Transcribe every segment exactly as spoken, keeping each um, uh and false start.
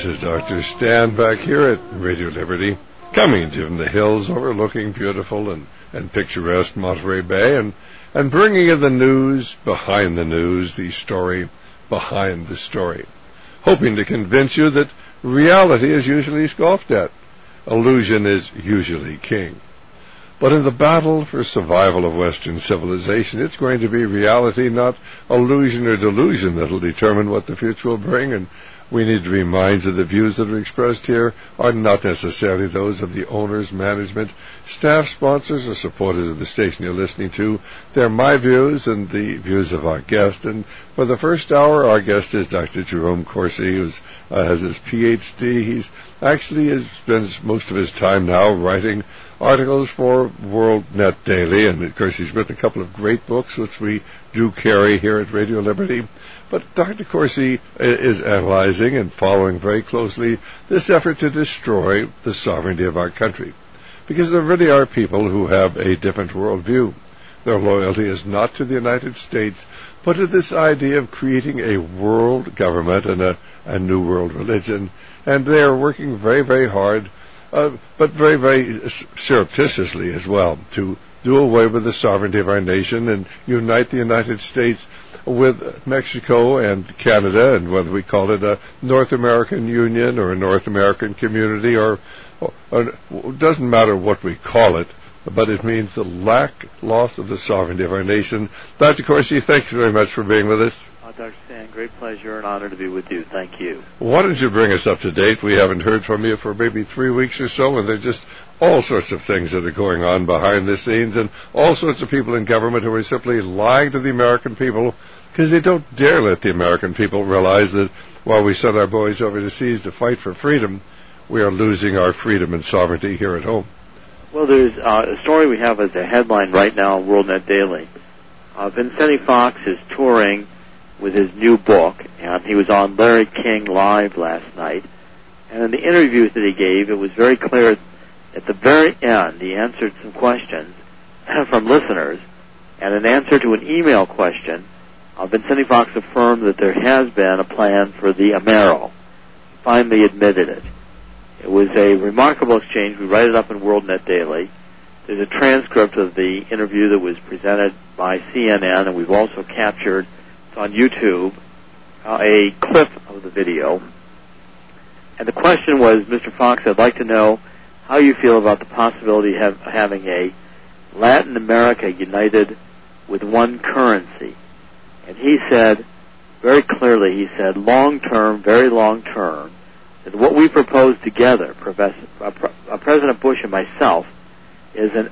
This is Doctor Stan back here at Radio Liberty, coming to you from the hills overlooking beautiful and, and picturesque Monterey Bay, and, and bringing you the news behind the news, the story behind the story, hoping to convince you that reality is usually scoffed at. Illusion is usually king. But in the battle for survival of Western civilization, it's going to be reality, not illusion or delusion, that will determine what the future will bring. And we need to be mindful that the views that are expressed here are not necessarily those of the owners, management, staff, sponsors, or supporters of the station you're listening to. They're my views and the views of our guest. And for the first hour, our guest is Doctor Jerome Corsi, who uh, has his P H D. He's actually is, spends most of his time now writing articles for WorldNet Daily, and of course he's written a couple of great books which we do carry here at Radio Liberty. But Doctor Corsi is analyzing and following very closely this effort to destroy the sovereignty of our country, because there really are people who have a different worldview. Their loyalty is not to the United States, but to this idea of creating a world government and a, a new world religion, and they are working very, very hard, Uh, but very, very surreptitiously as well, to do away with the sovereignty of our nation and unite the United States with Mexico and Canada, and whether we call it a North American Union or a North American Community, or, or, or it doesn't matter what we call it, but it means the lack, loss of the sovereignty of our nation. Doctor Corsi, thank you very much for being with us. Uh, Doctor Stan, great pleasure and honor to be with you. Thank you. Why don't you bring us up to date? We haven't heard from you for maybe three weeks or so, and there's just all sorts of things that are going on behind the scenes, and all sorts of people in government who are simply lying to the American people because they don't dare let the American people realize that while we send our boys overseas to fight for freedom, we are losing our freedom and sovereignty here at home. Well, there's uh, a story we have as a headline right now on WorldNet Daily. Uh, Vincenti Fox is touring with his new book, and he was on Larry King Live last night. And in the interviews that he gave, it was very clear at the very end he answered some questions from listeners, and in answer to an email question, uh, Vincenti Fox affirmed that there has been a plan for the Amero. He finally admitted it. It was a remarkable exchange. We write it up in WorldNet Daily. There's a transcript of the interview that was presented by C N N, and we've also captured on YouTube uh, a clip of the video. And the question was, Mister Fox, I'd like to know how you feel about the possibility of having a Latin America united with one currency. And he said, very clearly, he said, long-term, very long-term, that what we propose together, Professor, uh, President Bush and myself, is an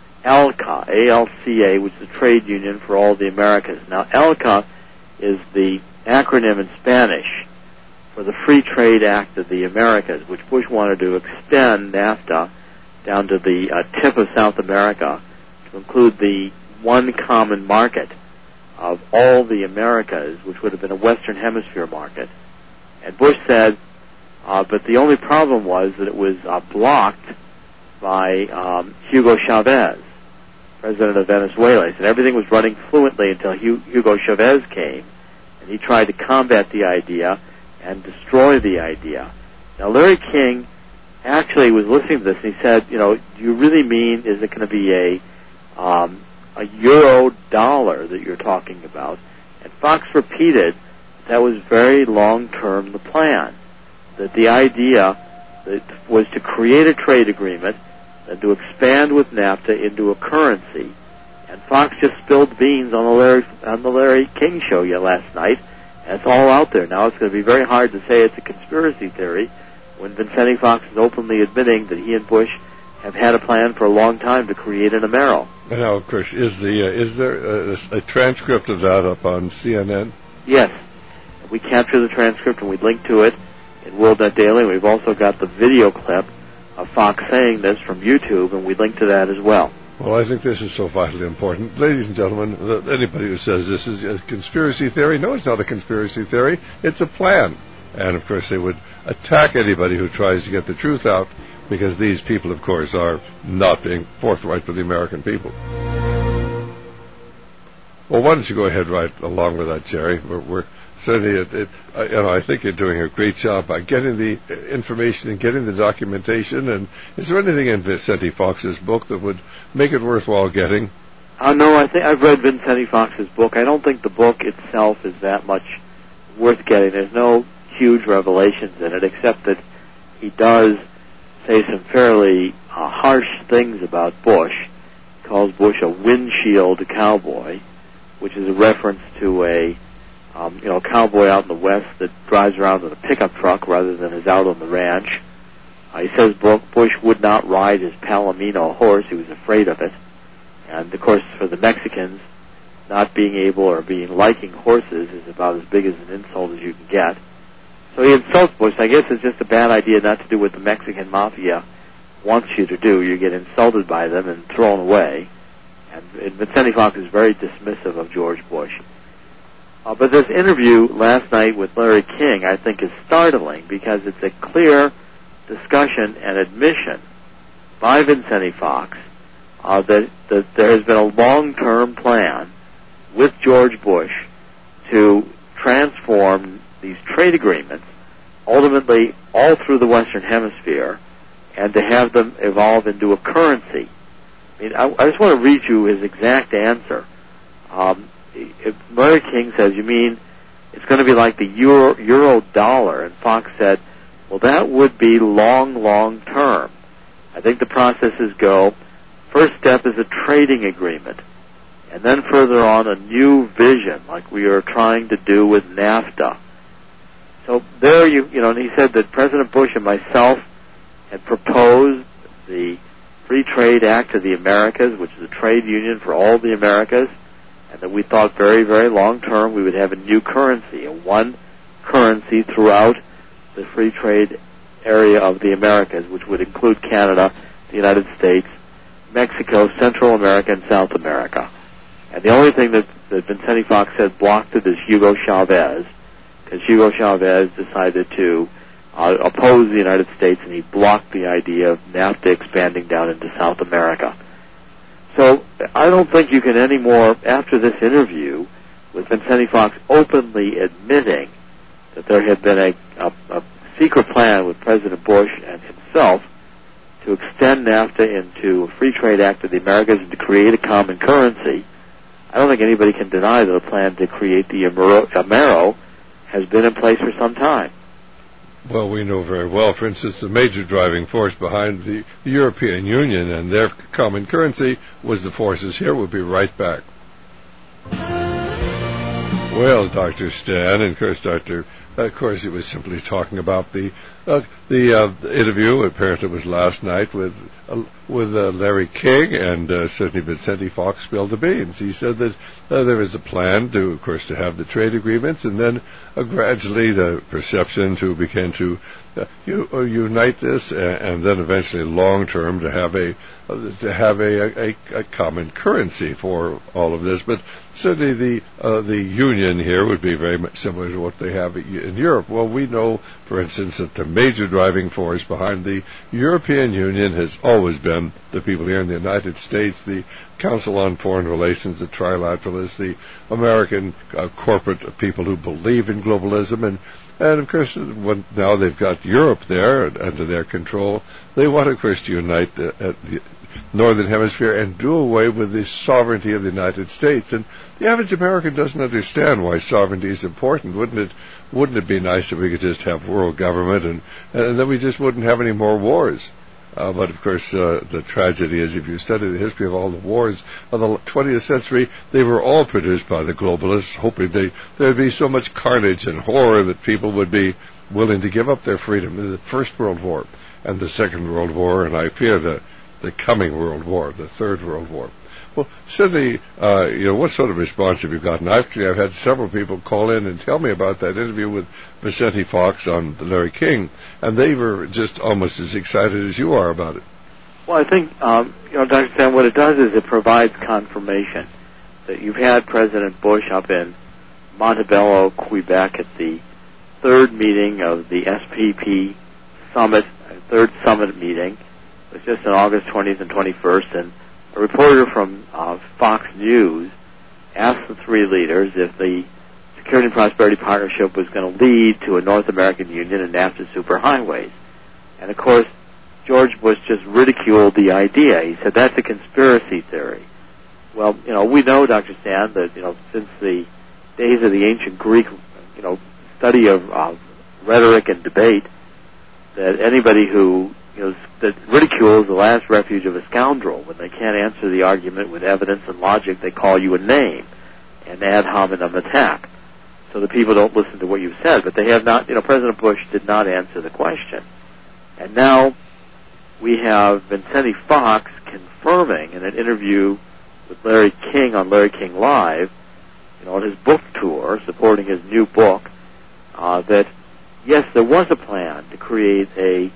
ALCA, A L C A, which is a trade union for all the Americas. Now, ALCA is the acronym in Spanish for the Free Trade Act of the Americas, which Bush wanted to extend NAFTA down to the uh, tip of South America to include the one common market of all the Americas, which would have been a Western Hemisphere market. And Bush said, uh, but the only problem was that it was uh, blocked by um, Hugo Chavez, president of Venezuela. He said everything was running fluently until Hugo Chavez came, and he tried to combat the idea and destroy the idea. Now, Larry King actually was listening to this, and he said, you know, do you really mean, is it going to be a, um, a euro dollar that you're talking about? And Fox repeated that was very long-term the plan, that the idea that was to create a trade agreement and to expand with NAFTA into a currency. And Fox just spilled beans on the Larry, on the Larry King show yet last night, and it's all out there. Now it's going to be very hard to say it's a conspiracy theory when Vincenti Fox is openly admitting that he and Bush have had a plan for a long time to create an Amero. Now, of course, is, the, uh, is there a, a transcript of that up on C N N? Yes. We capture the transcript and we link to it in WorldNet Daily. We've also got the video clip of Fox saying this from YouTube, and we link to that as well. Well, I think this is so vitally important. Ladies and gentlemen, anybody who says this is a conspiracy theory, no, it's not a conspiracy theory. It's a plan. And, of course, they would attack anybody who tries to get the truth out, because these people, of course, are not being forthright with the American people. Well, why don't you go ahead right along with that, Jerry? We're, we're certainly, it, it, uh, you know, I think you're doing a great job by getting the information and getting the documentation. And is there anything in Vicente Fox's book that would make it worthwhile getting? Uh, no, I think I've read Vicente Fox's book. I don't think the book itself is that much worth getting. There's no huge revelations in it, except that he does say some fairly uh, harsh things about Bush. He calls Bush a windshield cowboy, which is a reference to a um, you know cowboy out in the West that drives around in a pickup truck rather than is out on the ranch. Uh, he says Bush would not ride his Palomino horse; he was afraid of it. And of course, for the Mexicans, not being able or being liking horses is about as big as an insult as you can get. So he insults Bush. I guess it's just a bad idea not to do what the Mexican mafia wants you to do. You get insulted by them and thrown away. And, and Vicente Fox is very dismissive of George Bush. Uh, but this interview last night with Larry King, I think, is startling because it's a clear discussion and admission by Vicente Fox uh, that, that there has been a long-term plan with George Bush to transform these trade agreements, ultimately all through the Western Hemisphere, and to have them evolve into a currency. I mean, I, I just want to read you his exact answer. Um, if Larry King says, you mean it's going to be like the euro, euro dollar? And Fox said, well, that would be long, long term. I think the processes go, first step is a trading agreement. And then further on, a new vision, like we are trying to do with NAFTA. So there you, you know, and he said that President Bush and myself had proposed the Free Trade Act of the Americas, which is a trade union for all the Americas, and that we thought very, very long term we would have a new currency, a one currency throughout the free trade area of the Americas, which would include Canada, the United States, Mexico, Central America, and South America. And the only thing that, that Vicente Fox said blocked it is Hugo Chavez, because Hugo Chavez decided to uh, oppose the United States, and he blocked the idea of NAFTA expanding down into South America. So I don't think you can anymore, after this interview, with Vicente Fox openly admitting that there had been a, a, a secret plan with President Bush and himself to extend NAFTA into a Free Trade Act of the Americas and to create a common currency. I don't think anybody can deny that a plan to create the Amero has been in place for some time. Well, we know very well, for instance, the major driving force behind the, the European Union and their common currency was the forces here. We'll be right back. Well, Doctor Stan, and of course, Doctor, of course, he was simply talking about the uh, the, uh, the interview. Apparently, it was last night with uh, with uh, Larry King, and uh, certainly Vicente Fox spilled the beans. He said that uh, there is a plan to, of course, to have the trade agreements, and then uh, gradually the perception to begin to uh, you, uh, unite this, and, and then eventually, long term, to have a uh, to have a, a, a common currency for all of this, but. Certainly, the uh, the union here would be very much similar to what they have in Europe. Well, we know, for instance, that the major driving force behind the European Union has always been the people here in the United States, the Council on Foreign Relations, the Trilateralists, the American uh, corporate people who believe in globalism, and and of course, when now they've got Europe there under their control, they want, of course, to unite the, uh, the Northern Hemisphere and do away with the sovereignty of the United States. And the average American doesn't understand why sovereignty is important. Wouldn't it wouldn't it be nice if we could just have world government and, and then we just wouldn't have any more wars? Uh, but, of course, uh, the tragedy is if you study the history of all the wars of the twentieth century, they were all produced by the globalists, hoping they, there would be so much carnage and horror that people would be willing to give up their freedom. The First World War and the Second World War, and I fear the the coming World War, the Third World War. Well, certainly, uh, you know, what sort of response have you gotten? Actually, I've had several people call in and tell me about that interview with Vicente Fox on Larry King, and they were just almost as excited as you are about it. Well, I think, um, you know, Doctor Stan, what it does is it provides confirmation that you've had President Bush up in Montebello, Quebec, at the third meeting of the S P P summit, third summit meeting. It was just on August twentieth and twenty-first, and a reporter from uh, Fox News asked the three leaders if the Security and Prosperity Partnership was going to lead to a North American Union and NAFTA superhighways. And, of course, George Bush just ridiculed the idea. He said, that's a conspiracy theory. Well, you know, we know, Doctor Sand, that, you know, since the days of the ancient Greek, you know, study of uh, rhetoric and debate, that anybody who, you know, that ridicule is the last refuge of a scoundrel. When they can't answer the argument with evidence and logic, they call you a name, an ad hominem attack. So the people don't listen to what you've said, but they have not, you know, President Bush did not answer the question. And now we have Vincenti Fox confirming in an interview with Larry King on Larry King Live, you know, on his book tour, supporting his new book, uh, that, yes, there was a plan to create a,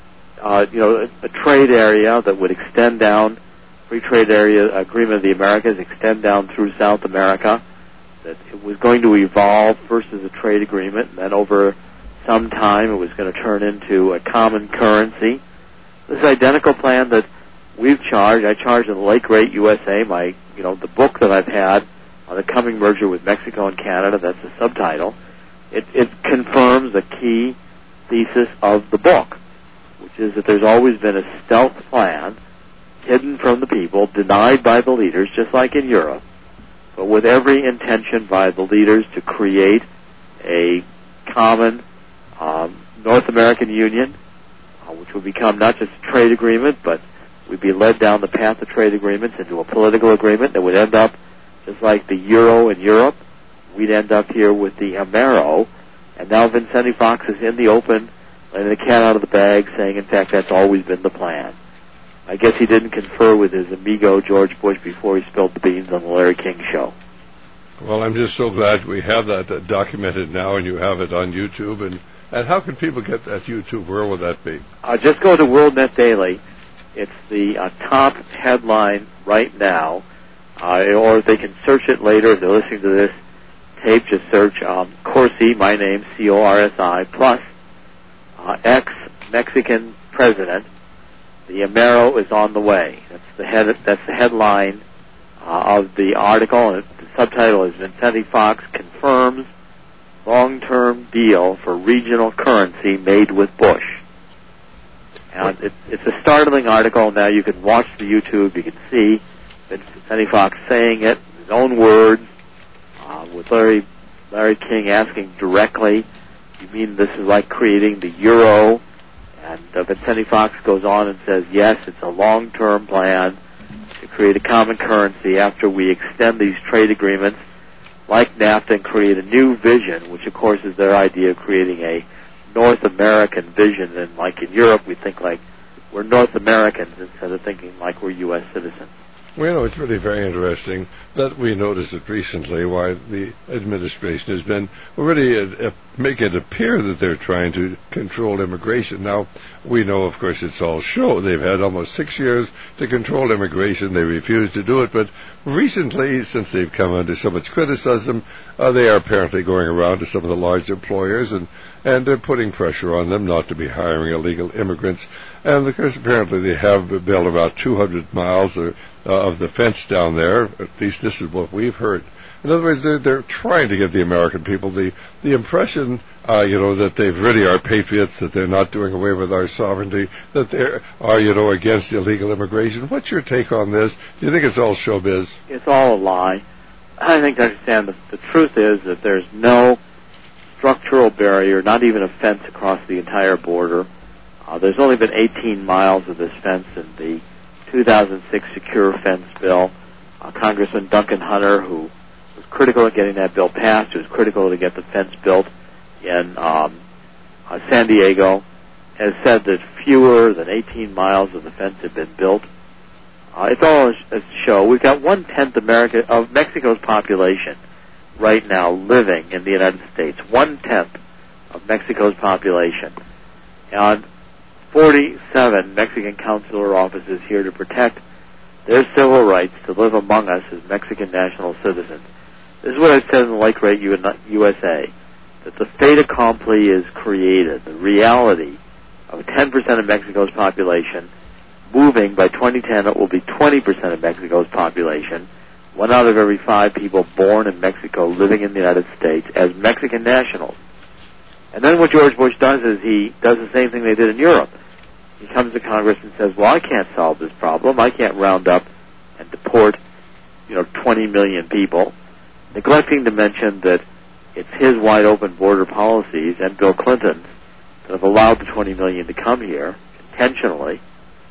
uh, you know, a, a trade area that would extend down, free trade area agreement of the Americas, extend down through South America, that it was going to evolve first as a trade agreement, and then over some time it was going to turn into a common currency. This identical plan that we've charged, I charged in the late great U S A, my, you know, the book that I've had on the coming merger with Mexico and Canada, that's the subtitle. It, it confirms the key thesis of the book, which is that there's always been a stealth plan hidden from the people, denied by the leaders, just like in Europe, but with every intention by the leaders to create a common um, North American Union, uh, which would become not just a trade agreement, but we'd be led down the path of trade agreements into a political agreement that would end up just like the euro in Europe. We'd end up here with the Amero, and now Vincenti Fox is in the open, letting the cat out of the bag, saying, in fact, that's always been the plan. I guess he didn't confer with his amigo George Bush before he spilled the beans on the Larry King show. Well, I'm just so glad we have that uh, documented now, and you have it on YouTube. And, and how can people get that YouTube? Where will that be? Uh, just go to WorldNet Daily. It's the uh, top headline right now, uh, or they can search it later if they're listening to this tape. Just search um, Corsi, my name, C O R S I, plus uh, ex-Mexican president. The Amero is on the way. That's the head. That's the headline uh, of the article, and the subtitle is Vincenti Fox confirms long-term deal for regional currency made with Bush. And it, it's a startling article. Now you can watch the YouTube. You can see Vincenti Fox saying it in his own words, uh, with Larry Larry King asking directly, "You mean this is like creating the euro?" And uh, Vincenti Fox goes on and says, yes, it's a long-term plan to create a common currency after we extend these trade agreements like NAFTA and create a new vision, which, of course, is their idea of creating a North American vision. And like in Europe, we think like we're North Americans instead of thinking like we're U S citizens. Well, you know, it's really very interesting that we noticed it recently, why the administration has been already uh, uh, make it appear that they're trying to control immigration. Now, we know, of course, it's all show. They've had almost six years to control immigration. They refuse to do it. But recently, since they've come under so much criticism, uh, they are apparently going around to some of the large employers and, and they're putting pressure on them not to be hiring illegal immigrants. And, of course, apparently they have built about two hundred miles or Uh, of the fence down there. At least this is what we've heard. In other words, they're, they're trying to give the American people the, the impression, uh, you know, that they really are patriots, that they're not doing away with our sovereignty, that they are, you know, against illegal immigration. What's your take on this? Do you think it's all showbiz? It's all a lie. I think to understand the, the truth is that there's no structural barrier, not even a fence across the entire border. Uh, there's only been eighteen miles of this fence in the two thousand six Secure Fence bill. Uh, Congressman Duncan Hunter, who was critical of getting that bill passed, who was critical to get the fence built in um, uh, San Diego, has said that fewer than eighteen miles of the fence have been built. Uh, it's all a show. We've got one-tenth America of Mexico's population right now living in the United States. One-tenth of Mexico's population. And forty-seven Mexican consular offices here to protect their civil rights to live among us as Mexican national citizens. This is what I said in the late great U S A, that the fait accompli is created, the reality of ten percent of Mexico's population moving by twenty ten. It will be twenty percent of Mexico's population one out of every five people born in Mexico living in the United States as Mexican nationals. And then what George Bush does is he does the same thing they did in Europe. He comes to Congress and says, well, I can't solve this problem. I can't round up and deport, you know, twenty million people, neglecting to mention that it's his wide-open border policies and Bill Clinton's that have allowed the twenty million to come here intentionally.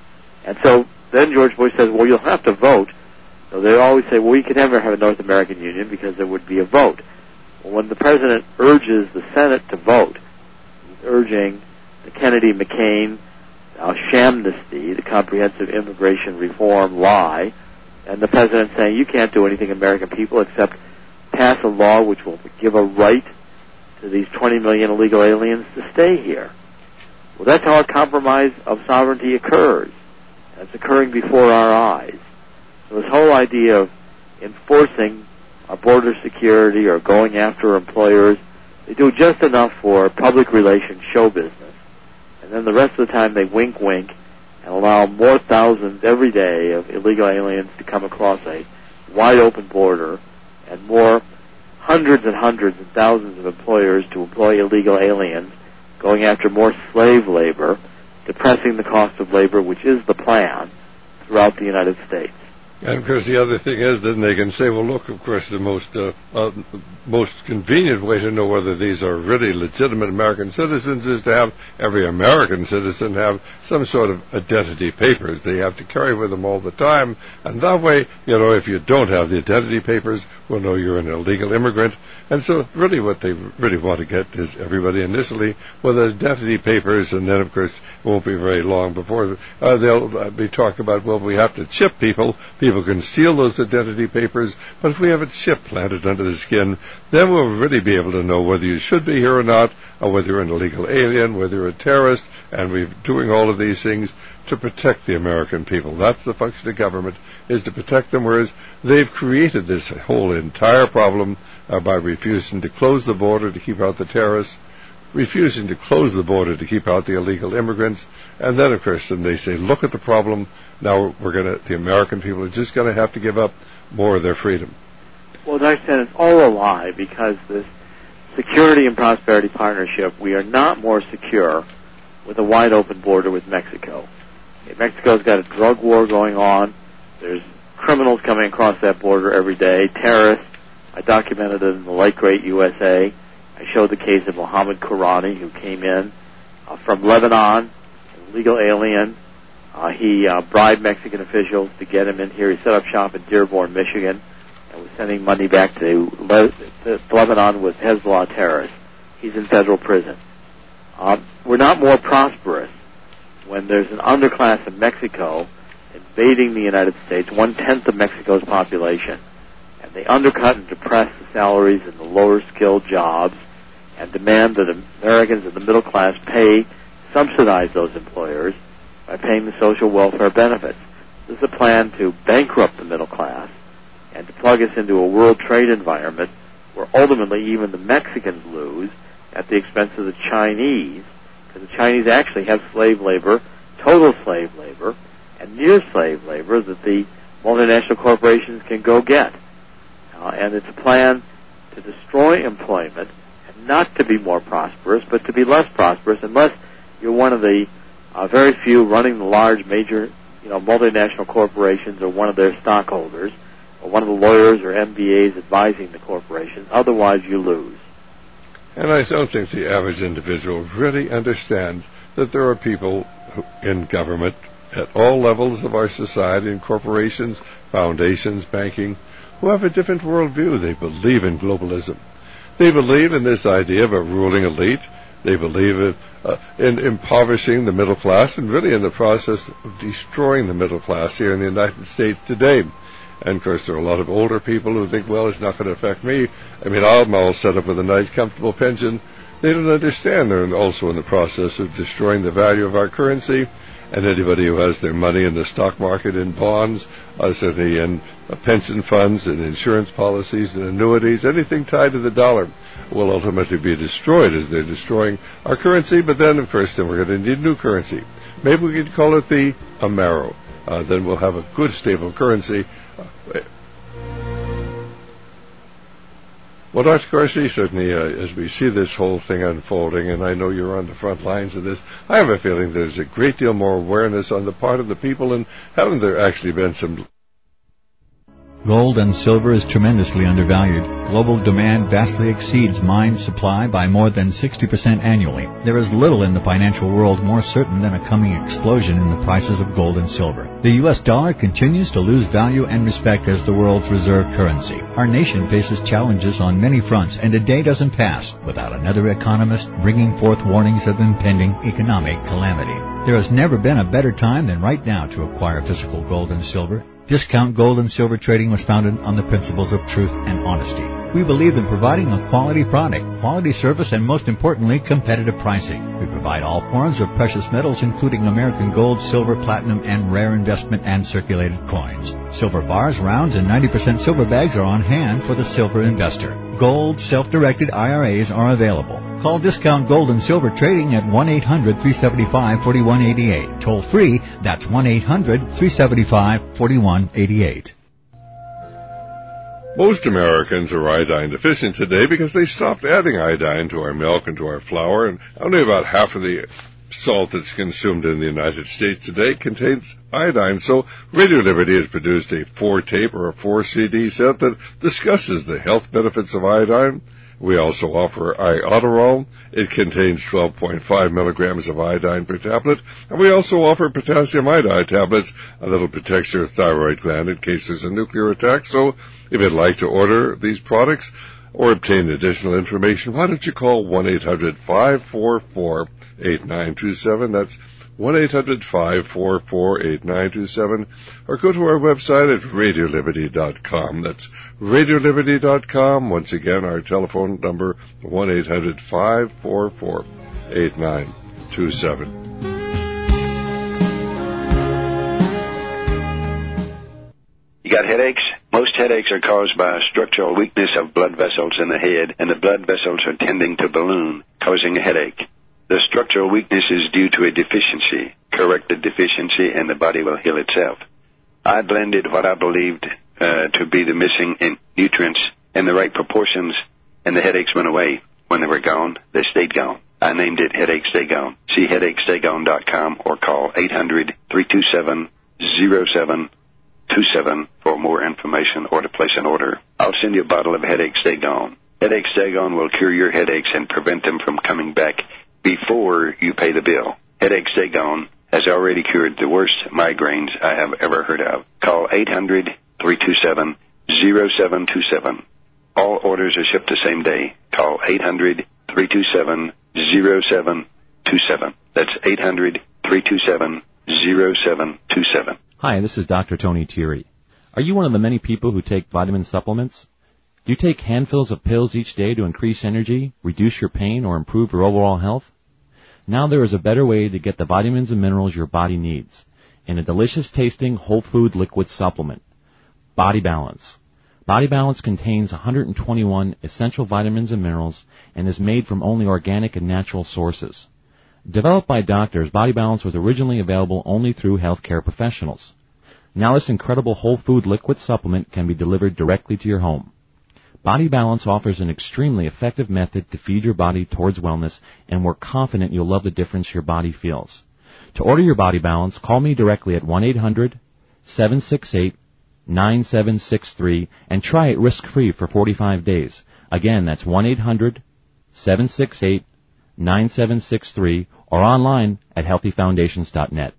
And so then George Bush says, well, you'll have to vote. So they always say, well, we could never have a North American Union because there would be a vote. Well, when the president urges the Senate to vote, he's urging the Kennedy-McCain uh, shamnesty, the comprehensive immigration reform lie, and the president saying, you can't do anything, American people, except pass a law which will give a right to these twenty million illegal aliens to stay here. Well, that's how a compromise of sovereignty occurs. And it's occurring before our eyes. So this whole idea of enforcing our border security or going after employers, they do just enough for public relations show business. And then the rest of the time they wink, wink, and allow more thousands every day of illegal aliens to come across a wide-open border, and more hundreds and hundreds and thousands of employers to employ illegal aliens, going after more slave labor, depressing the cost of labor, which is the plan throughout the United States. And of course, the other thing is, then they can say, well, look, of course, the most uh, uh, most convenient way to know whether these are really legitimate American citizens is to have every American citizen have some sort of identity papers. They have to carry with them all the time, and that way, you know, if you don't have the identity papers, we'll know you're an illegal immigrant. And so really what they really want to get is everybody initially with identity papers, and then, of course, it won't be very long before uh, they'll uh, be talking about, well, we have to chip people. People can steal those identity papers, but if we have a chip planted under the skin, then we'll really be able to know whether you should be here or not, or whether you're an illegal alien, whether you're a terrorist, and we're doing all of these things to protect the American people. That's the function of government, is to protect them, whereas they've created this whole entire problem uh, by refusing to close the border to keep out the terrorists, refusing to close the border to keep out the illegal immigrants, and then, of course, then they say, look at the problem, now we're going to, the American people are just going to have to give up more of their freedom. Well, as I said, it's all a lie, because this security and prosperity partnership, we are not more secure with a wide-open border with Mexico. Mexico's got a drug war going on. There's criminals coming across that border every day, terrorists. I documented it in the late, great U S A. I showed the case of Mohammed Kourani, who came in uh, from Lebanon, an illegal alien. Uh, he uh, bribed Mexican officials to get him in here. He set up shop in Dearborn, Michigan, and was sending money back to, Le- to Lebanon with Hezbollah terrorists. He's in federal prison. Uh, we're not more prosperous when there's an underclass in Mexico invading the United States, one-tenth of Mexico's population, and they undercut and depress the salaries in the lower-skilled jobs and demand that Americans in the middle class pay, subsidize those employers by paying the social welfare benefits. This is a plan to bankrupt the middle class and to plug us into a world trade environment where ultimately even the Mexicans lose at the expense of the Chinese, because the Chinese actually have slave labor, total slave labor, and near slave labor that the multinational corporations can go get. Uh, and it's a plan to destroy employment, and not to be more prosperous, but to be less prosperous, unless you're one of the uh, very few running the large major, you know, multinational corporations, or one of their stockholders, or one of the lawyers or M B As advising the corporations. Otherwise, you lose. And I don't think the average individual really understands that there are people who, in government, at all levels of our society, in corporations, foundations, banking, who have a different worldview. They believe in globalism. They believe in this idea of a ruling elite. They believe in, uh, in impoverishing the middle class, and really in the process of destroying the middle class here in the United States today. And, of course, there are a lot of older people who think, well, it's not going to affect me. I mean, I'm all set up with a nice, comfortable pension. They don't understand they're also in the process of destroying the value of our currency. And anybody who has their money in the stock market, in bonds, uh, certainly in uh, pension funds and insurance policies and annuities, anything tied to the dollar, will ultimately be destroyed as they're destroying our currency. But then, of course, then we're going to need new currency. Maybe we could call it the Amero. Uh, then we'll have a good, stable currency. Uh, Well, Doctor Corsi, certainly uh, as we see this whole thing unfolding, and I know you're on the front lines of this, I have a feeling there's a great deal more awareness on the part of the people, and haven't there actually been some... Gold and silver is tremendously undervalued. Global demand vastly exceeds mine supply by more than sixty percent annually. There is little in the financial world more certain than a coming explosion in the prices of gold and silver. The U S dollar continues to lose value and respect as the world's reserve currency. Our nation faces challenges on many fronts, and a day doesn't pass without another economist bringing forth warnings of impending economic calamity. There has never been a better time than right now to acquire physical gold and silver. Discount Gold and Silver Trading was founded on the principles of truth and honesty. We believe in providing a quality product, quality service, and most importantly, competitive pricing. We provide all forms of precious metals, including American gold, silver, platinum, and rare investment and circulated coins. Silver bars, rounds, and ninety percent silver bags are on hand for the silver investor. Gold self-directed I R As are available. Call Discount Gold and Silver Trading at one eight hundred, three seven five, four one eight eight. Toll free, that's one eight hundred, three seven five, four one eight eight. Most Americans are iodine deficient today because they stopped adding iodine to our milk and to our flour, and only about half of the salt that's consumed in the United States today contains iodine. So Radio Liberty has produced a four-tape or a four-C D set that discusses the health benefits of iodine. We also offer Iodoral. It contains twelve point five milligrams of iodine per tablet. And we also offer potassium iodide tablets, a little protects your thyroid gland in case there's a nuclear attack. So if you'd like to order these products or obtain additional information, why don't you call one eight hundred, five four four, eight nine two seven. That's one eight hundred, five four four, eight nine two seven, or go to our website at radio liberty dot com. That's radio liberty dot com. Once again, our telephone number, one eight hundred, five four four, eight nine two seven. You got headaches? Most headaches are caused by a structural weakness of blood vessels in the head, and the blood vessels are tending to balloon, causing a headache. The structural weakness is due to a deficiency. Correct the deficiency, and the body will heal itself. I blended what I believed uh, to be the missing in nutrients in the right proportions, and the headaches went away. When they were gone, they stayed gone. I named it Headache Stay Gone. See headache stay gone dot com or call eight hundred, three two seven, zero seven two seven for more information or to place an order. I'll send you a bottle of Headache Stay Gone. Headache Stay Gone will cure your headaches and prevent them from coming back before you pay the bill. Headache Stay Gone has already cured the worst migraines I have ever heard of. Call eight hundred, three two seven, zero seven two seven. All orders are shipped the same day. Call eight hundred, three two seven, zero seven two seven. That's eight hundred, three two seven, zero seven two seven. Hi, this is Doctor Tony Thierry. Are you one of the many people who take vitamin supplements? Do you take handfuls of pills each day to increase energy, reduce your pain, or improve your overall health? Now there is a better way to get the vitamins and minerals your body needs in a delicious-tasting whole food liquid supplement, Body Balance. Body Balance contains one hundred twenty-one essential vitamins and minerals and is made from only organic and natural sources. Developed by doctors, Body Balance was originally available only through healthcare professionals. Now this incredible whole food liquid supplement can be delivered directly to your home. Body Balance offers an extremely effective method to feed your body towards wellness, and we're confident you'll love the difference your body feels. To order your Body Balance, call me directly at one eight hundred, seven six eight, nine seven six three and try it risk-free for forty-five days. Again, that's one eight hundred, seven six eight, nine seven six three or online at healthy foundations dot net.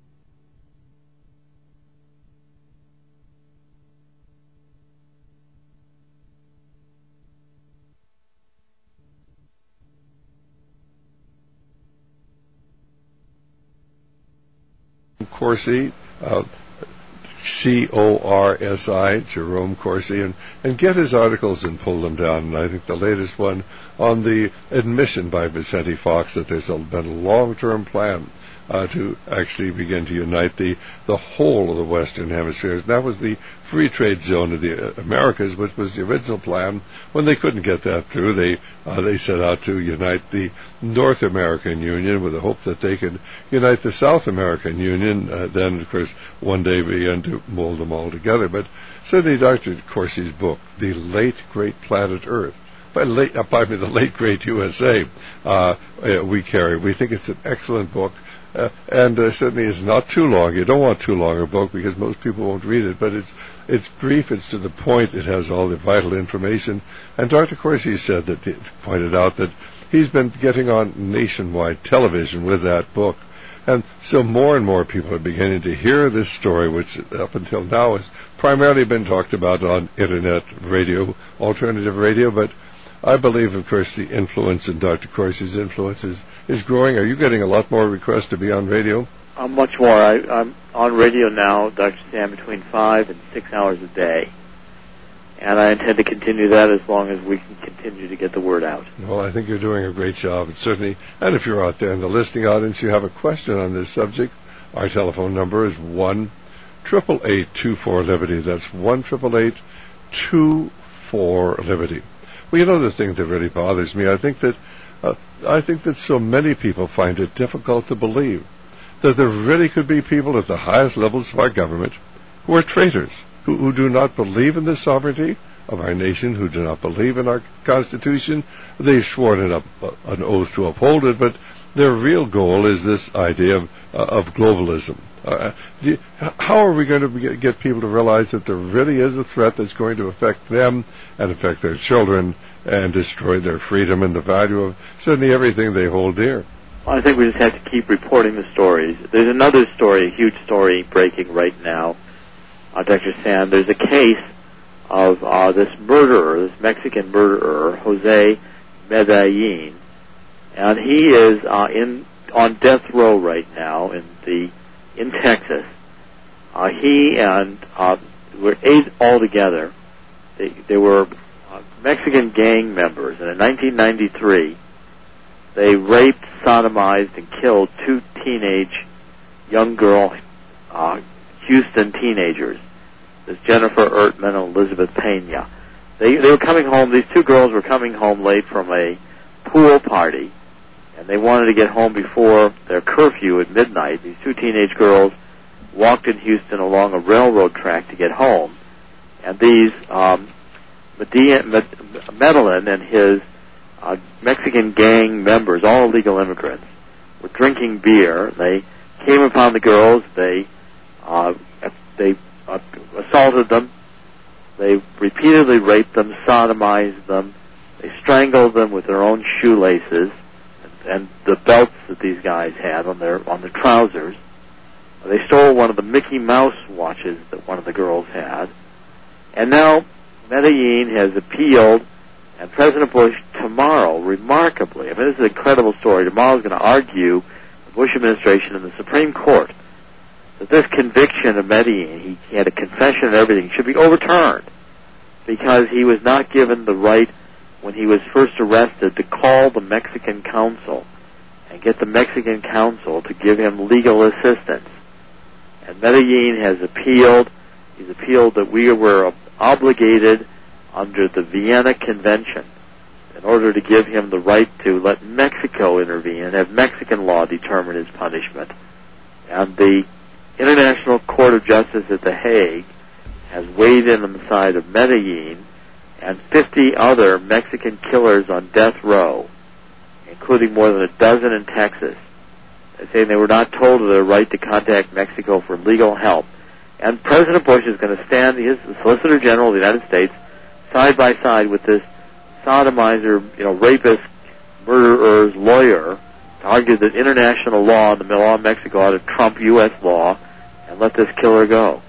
Corsi, uh, C O R S I, Jerome Corsi, and, and get his articles and pull them down. And I think the latest one on the admission by Vicente Fox that there's been a long-term plan uh, to actually begin to unite the, the whole of the Western Hemisphere. And that was the free trade zone of the uh, Americas, which was the original plan. When they couldn't get that through, they uh, they set out to unite the North American Union with the hope that they could unite the South American Union. Uh, then, of course, one day began to mold them all together. But certainly Doctor Corsi's book, The Late Great Planet Earth, by late, uh, by the late great U S A, uh, uh, we carry. We think it's an excellent book. Uh, and uh, certainly it's not too long. You don't want too long a book because most people won't read it, but it's it's brief, it's to the point, it has all the vital information. And Doctor Corsi said that, he pointed out that he's been getting on nationwide television with that book. And so more and more people are beginning to hear this story, which up until now has primarily been talked about on Internet radio, alternative radio, but I believe, of course, the influence in Doctor Corsi's influence is, is growing. Are you getting a lot more requests to be on radio? Uh, much more. I, I'm on radio now, Doctor Sam, between five and six hours a day. And I intend to continue that as long as we can continue to get the word out. Well, I think you're doing a great job. It's certainly, and if you're out there in the listening audience, you have a question on this subject, our telephone number is one eight eight eight, two four, Liberty. That's one eight eight eight, two four, Liberty. Well, you know the thing that really bothers me. I think that uh, I think that so many people find it difficult to believe that there really could be people at the highest levels of our government who are traitors, who, who do not believe in the sovereignty of our nation, who do not believe in our Constitution. They've sworn an, uh, an oath to uphold it, but their real goal is this idea of, uh, of globalism. Uh, do you, how are we going to get people to realize that there really is a threat that's going to affect them and affect their children and destroy their freedom and the value of certainly everything they hold dear? Well, I think we just have to keep reporting the stories. There's another story, a huge story breaking right now, uh, Doctor Sam. There's a case of uh, this murderer, this Mexican murderer, Jose Medellin, and he is uh, in on death row right now in the in Texas. Uh, he and uh, were eight altogether. They, they were uh, Mexican gang members, and in nineteen ninety-three, they raped, sodomized, and killed two teenage young girl uh, Houston teenagers. This Jennifer Ertman and Elizabeth Pena. They they were coming home. These two girls were coming home late from a pool party, and they wanted to get home before their curfew at midnight. These two teenage girls walked in Houston along a railroad track to get home, and these um, Medellin and his uh, Mexican gang members, all illegal immigrants, were drinking beer. They came upon the girls. They uh, they uh, assaulted them. They repeatedly raped them, sodomized them. They strangled them with their own shoelaces and the belts that these guys had on their on their trousers. They stole one of the Mickey Mouse watches that one of the girls had. And now Medellin has appealed, and President Bush tomorrow, remarkably, I mean, this is an incredible story, tomorrow is going to argue the Bush administration in the Supreme Court that this conviction of Medellin, he, he had a confession and everything, should be overturned because he was not given the right when he was first arrested to call the Mexican consul and get the Mexican consul to give him legal assistance. And Medellin has appealed. He's appealed that we were obligated under the Vienna Convention in order to give him the right to let Mexico intervene and have Mexican law determine his punishment. And the International Court of Justice at The Hague has weighed in on the side of Medellin and fifty other Mexican killers on death row, including more than a dozen in Texas. They're saying they were not told of their right to contact Mexico for legal help. And President Bush is going to stand, he is the Solicitor General of the United States, side by side with this sodomizer, you know, rapist, murderer's lawyer, to argue that international law and the law of Mexico ought to trump U S law and let this killer go.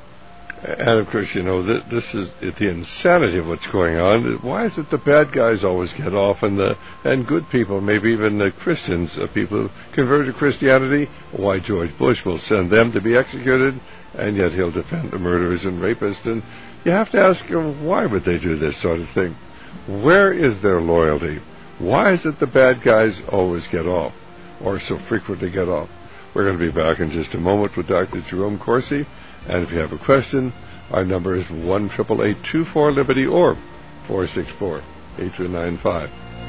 And, of course, you know, th- this is the insanity of what's going on. Why is it the bad guys always get off and the and good people, maybe even the Christians, uh, people who convert to Christianity, why George Bush will send them to be executed, and yet he'll defend the murderers and rapists. And you have to ask him, why would they do this sort of thing? Where is their loyalty? Why is it the bad guys always get off, or so frequently get off? We're going to be back in just a moment with Doctor Jerome Corsi, and if you have a question, our number is one eight eight eight, two four, Liberty or four six four, eight two nine five.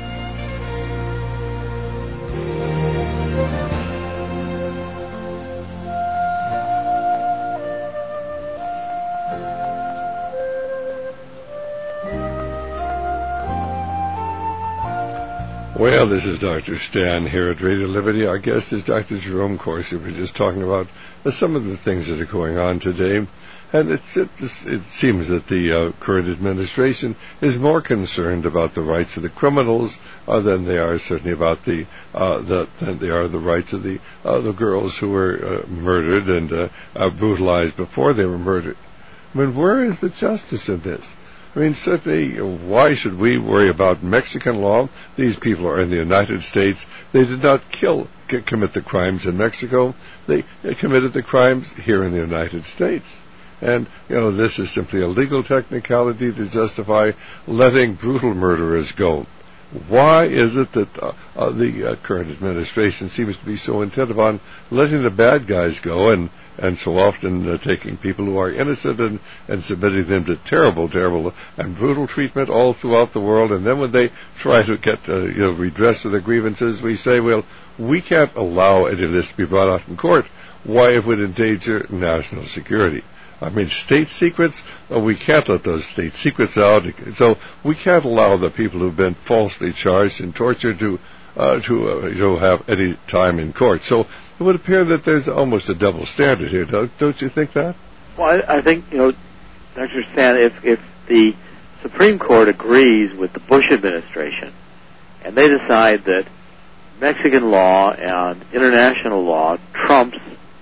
Well, this is Doctor Stan here at Radio Liberty. Our guest is Doctor Jerome Corsi. We're just talking about uh, some of the things that are going on today. And it's, it, it seems that the uh, current administration is more concerned about the rights of the criminals uh, than they are certainly about the, uh, the than they are the rights of the uh, the girls who were uh, murdered and uh, uh, brutalized before they were murdered. I mean, where is the justice in this? I mean, certainly, why should we worry about Mexican law? These people are in the United States. They did not kill, c- commit the crimes in Mexico. They, they committed the crimes here in the United States. And, you know, this is simply a legal technicality to justify letting brutal murderers go. Why is it that uh, uh, the uh, current administration seems to be so intent upon letting the bad guys go and, and so often uh, taking people who are innocent and, and submitting them to terrible, terrible and brutal treatment all throughout the world, and then when they try to get uh, you know, redress of their grievances, we say, well, we can't allow any of this to be brought out in court. Why? It would endanger national security. I mean, state secrets, uh, we can't let those state secrets out. So we can't allow the people who've been falsely charged and tortured to uh, to uh, you know, have any time in court. So it would appear that there's almost a double standard here. Don't, don't you think that? Well, I, I think, you know, Doctor Stan, if, if the Supreme Court agrees with the Bush administration and they decide that Mexican law and international law trumps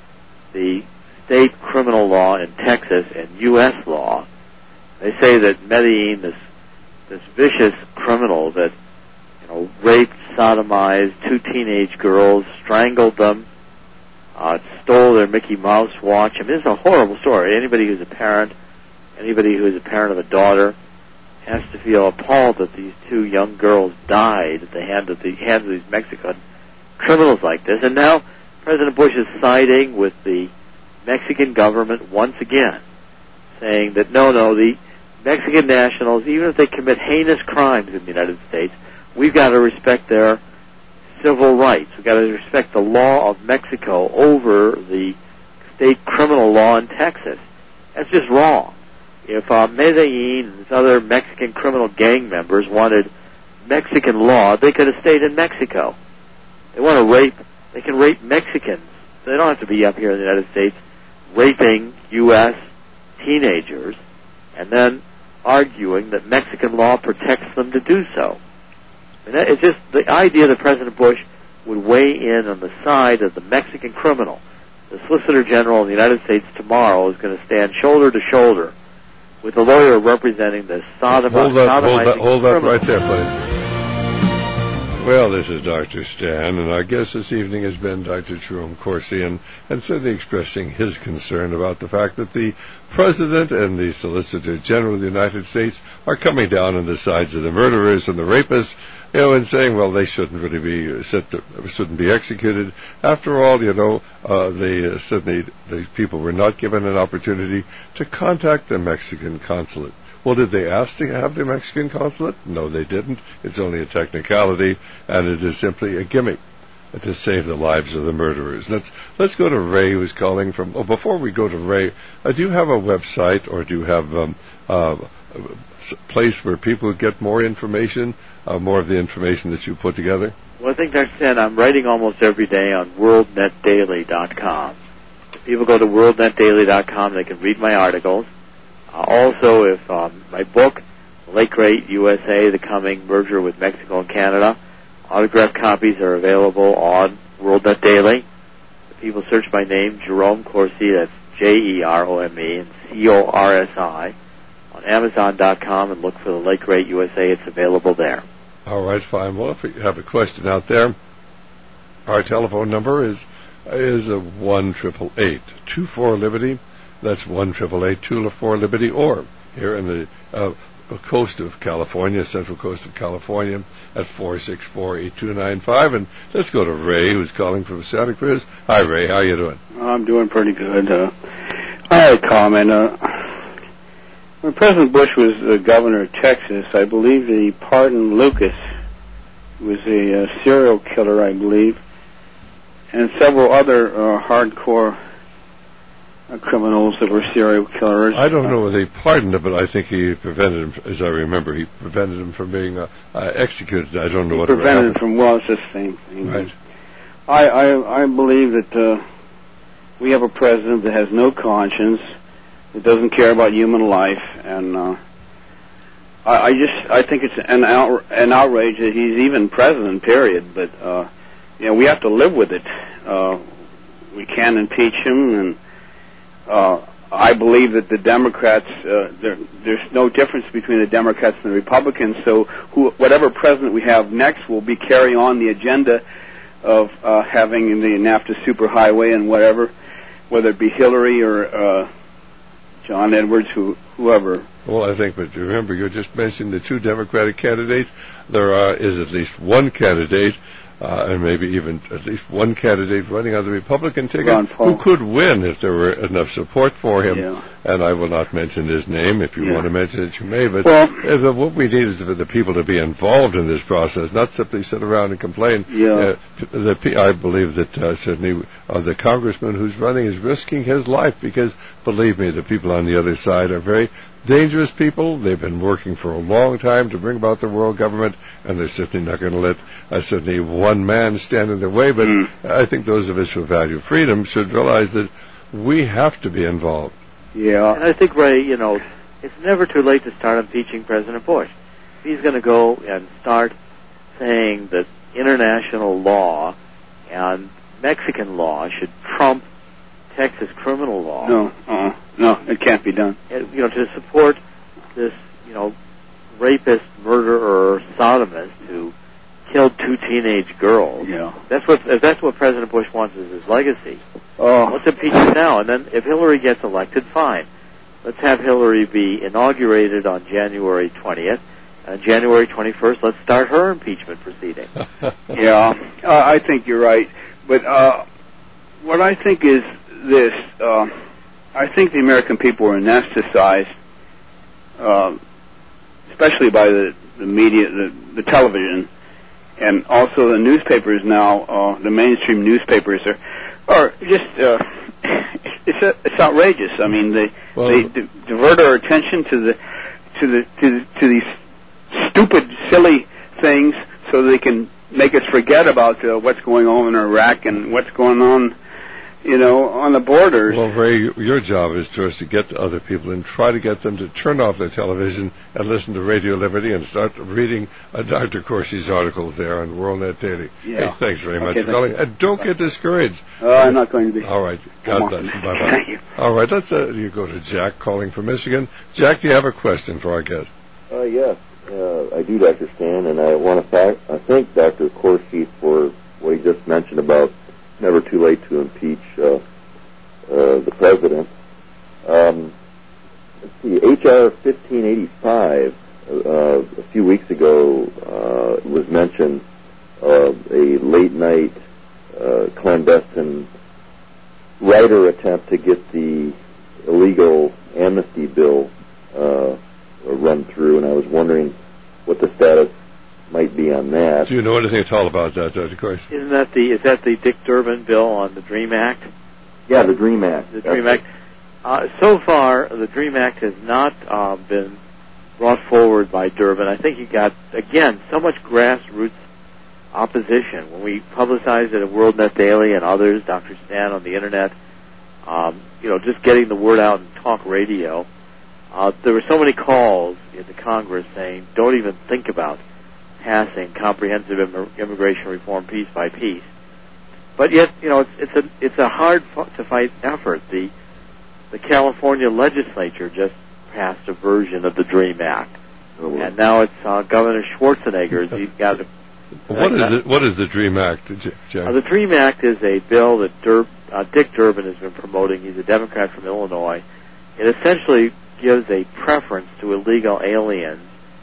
the state criminal law in Texas and U S law, they say that Medellin, this this vicious criminal that, you know, raped, sodomized two teenage girls, strangled them, uh, stole their Mickey Mouse watch. I mean, it's a horrible story. Anybody who's a parent, anybody who is a parent of a daughter, has to feel appalled that these two young girls died at the hand of the hands of these Mexican criminals like this. And now President Bush is siding with the Mexican government once again, saying that no, no, the Mexican nationals, even if they commit heinous crimes in the United States, we've got to respect their civil rights. We've got to respect the law of Mexico over the state criminal law in Texas. That's just wrong. If uh, Medellin and his other Mexican criminal gang members wanted Mexican law, they could have stayed in Mexico. They want to rape, they can rape Mexicans. They don't have to be up here in the United States raping U S teenagers and then arguing that Mexican law protects them to do so. And that, it's just the idea that President Bush would weigh in on the side of the Mexican criminal. The Solicitor General of the United States tomorrow is going to stand shoulder to shoulder with the lawyer representing the sodom- hold up, sodomizing hold up, hold up criminal. right there, please. Well, this is Doctor Stan, and our guest this evening has been Doctor Jerome Corsi, and, and certainly expressing his concern about the fact that the President and the Solicitor General of the United States are coming down on the sides of the murderers and the rapists, you know, and saying, well, they shouldn't really be set to, shouldn't be executed. After all, you know, uh, they uh, certainly the people were not given an opportunity to contact the Mexican consulate. Well, did they ask to have the Mexican consulate? No, they didn't. It's only a technicality, and it is simply a gimmick to save the lives of the murderers. Let's let's go to Ray, who's calling from. Oh, before we go to Ray, uh, do you have a website or do you have um, uh, a place where people get more information, uh, more of the information that you put together? Well, I think, Doctor Stan, I'm writing almost every day on world net daily dot com. If people go to world net daily dot com, they can read my articles. Uh, also, if um, my book, Late Great U S A, The Coming Merger with Mexico and Canada, autographed copies are available on World Net Daily. If people search my name, Jerome Corsi, that's J E R O M E, and C O R S I, on Amazon dot com and look for The Late Great U S A, it's available there. All right, fine. Well, if you have a question out there, our telephone number is is a one triple eight two four Liberty. That's one triple eight two four Liberty. Or here in the uh, coast of California, central coast of California, at four six four, eight two nine five. And let's go to Ray, who's calling from Santa Cruz. Hi, Ray. How you doing? I'm doing pretty good. Uh, I had a comment. Uh, when President Bush was uh, governor of Texas, I believe that he pardoned Lucas, who was a uh, serial killer, I believe, and several other uh, hardcore uh, criminals that were serial killers. I don't know whether he pardoned him, but I think he prevented him, as I remember, he prevented him from being uh, uh, executed. I don't know he what prevented happened. him from, well, it's the same thing. Right. I, I, I believe that uh, we have a president that has no conscience, that doesn't care about human life, and uh, I, I just I think it's an out, an outrage that he's even president. Period. But uh, you know, we have to live with it. Uh, we can't impeach him, and uh, I believe that the Democrats uh, there, there's no difference between the Democrats and the Republicans. So who, whatever president we have next will be carrying on the agenda of uh, having the NAFTA superhighway and whatever, whether it be Hillary or uh, John Edwards, who, whoever. Well, I think, but remember, you just mentioned the two Democratic candidates. There are, is at least one candidate, uh, and maybe even at least one candidate running on the Republican ticket who could win if there were enough support for him. Yeah. And I will not mention his name. If you yeah. want to mention it, you may. But well, uh, what we need is for the people to be involved in this process, not simply sit around and complain. Yeah. Uh, the, I believe that uh, certainly uh, the congressman who's running is risking his life because, believe me, the people on the other side are very dangerous people. They've been working for a long time to bring about the world government, and they're certainly not going to let uh, certainly one man stand in their way. But mm. I think those of us who value freedom should realize that we have to be involved. Yeah. And I think, Ray, you know, it's never too late to start impeaching President Bush. He's going to go and start saying that international law and Mexican law should trump Texas criminal law. No, uh, no, it can't be done. And, you know, to support this, you know, rapist, murderer, sodomist who killed two teenage girls. Yeah. That's what if that's what President Bush wants as his legacy. Oh. Let's impeach him now, and then if Hillary gets elected, fine. Let's have Hillary be inaugurated on January twentieth. On January twenty-first, let's start her impeachment proceeding. Yeah, uh, I think you're right. But uh, what I think is this. Uh, I think the American people are anesthetized, uh, especially by the, the media, the, the television, and also the newspapers now, uh, the mainstream newspapers are, are just, uh, it's, a, it's outrageous. I mean, they, well, they di- divert our attention to the, to the, to, the, to these stupid, silly things so they can make us forget about uh, what's going on in Iraq and what's going on, you know, on the borders. Well, Ray, your job is to, is to get to other people and try to get them to turn off their television and listen to Radio Liberty and start reading uh, Doctor Corsi's articles there on WorldNet Daily. Yeah. Hey, thanks very much okay, for calling. And don't Bye. get discouraged. Uh, I'm not going to be. All right. God bless. Bye-bye. Thank you. All right, let's uh, you go to Jack calling from Michigan. Jack, do you have a question for our guest? Uh, yes, uh, I do, Doctor Stan, and I want to thank, uh, thank Doctor Corsi for what he just mentioned about never too late to impeach uh, uh, the president. Um, let's see, H R fifteen eighty-five, uh, a few weeks ago, uh, was mentioned uh, a late-night uh, clandestine writer attempt to get the illegal amnesty bill uh, run through, and I was wondering what the status might be on that. Do you know anything at all about that, Doctor Corsi? Isn't that the is that the Dick Durbin bill on the DREAM Act? Yeah, the DREAM Act. The DREAM Act. Uh, so far, the DREAM Act has not uh, been brought forward by Durbin. I think he got, again, so much grassroots opposition. When we publicized it at WorldNet Daily and others, Doctor Stan on the Internet, um, you know, just getting the word out in talk radio, uh, there were so many calls into Congress saying, don't even think about passing comprehensive Im- immigration reform piece by piece. But yet, you know, it's, it's a it's a hard to fight effort. The the California legislature just passed a version of the DREAM Act, oh, well. and now it's uh, Governor Schwarzenegger's. He's got. A, what is it? What is the DREAM Act, Jack? Uh, the DREAM Act is a bill that Dur- uh, Dick Durbin has been promoting. He's a Democrat from Illinois. It essentially gives a preference to illegal aliens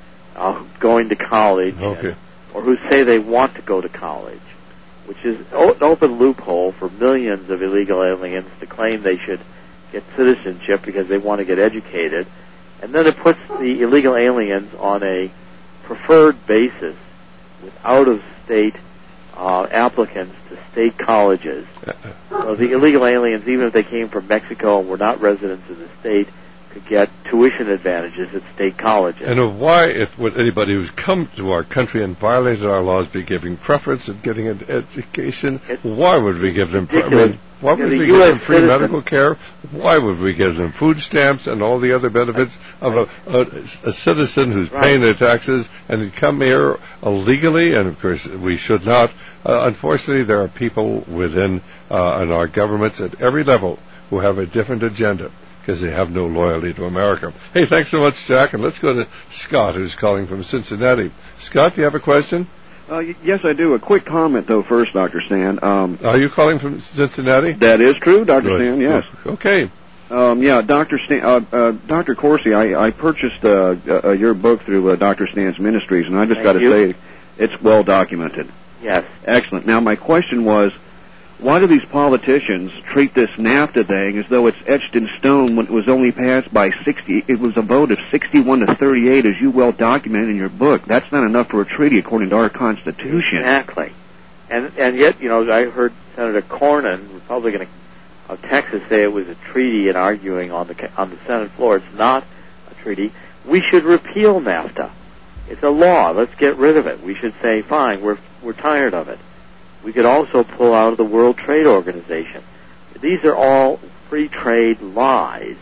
uh, going to college, Okay. and, or who say they want to go to college, which is o- an open loophole for millions of illegal aliens to claim they should get citizenship because they want to get educated. And then it puts the illegal aliens on a preferred basis with out-of-state uh, applicants to state colleges. So the illegal aliens, even if they came from Mexico and were not residents of the state, could get tuition advantages at state colleges. And why, if would anybody who's come to our country and violated our laws be giving preference at getting an education? It's why would we give them? Pre- I ridiculous. mean, why would Yeah, the we U give S them free citizen- medical care? Why would we give them food stamps and all the other benefits of a, a, a citizen who's Right. paying their taxes and he'd come here illegally? And of course, we should not. Uh, unfortunately, there are people within uh, in our governments at every level who have a different agenda, because they have no loyalty to America. Hey, thanks so much, Jack. And let's go to Scott, who's calling from Cincinnati. Scott, do you have a question? Uh, y- yes, I do. A quick comment, though, first, Doctor Stan. Um, Are you calling from Cincinnati? that is true, Doctor Good. Stan, yes. Okay. Um, yeah, Doctor Stan, uh, uh, Doctor Corsi, I, I purchased uh, uh, your book through uh, Doctor Stan's Ministries, and I just Thank got to you. say, it's well documented. Yes. Excellent. Now, my question was, why do these politicians treat this NAFTA thing as though it's etched in stone when it was only passed by sixty? It was a vote of sixty-one to thirty-eight, as you well documented in your book. That's not enough for a treaty, according to our Constitution. Exactly. And and yet, you know, I heard Senator Cornyn, Republican of Texas, say it was a treaty and arguing on the on the Senate floor. It's not a treaty. We should repeal NAFTA. It's a law. Let's get rid of it. We should say, fine, we're we're tired of it. We could also pull out of the World Trade Organization. These are all free trade lies.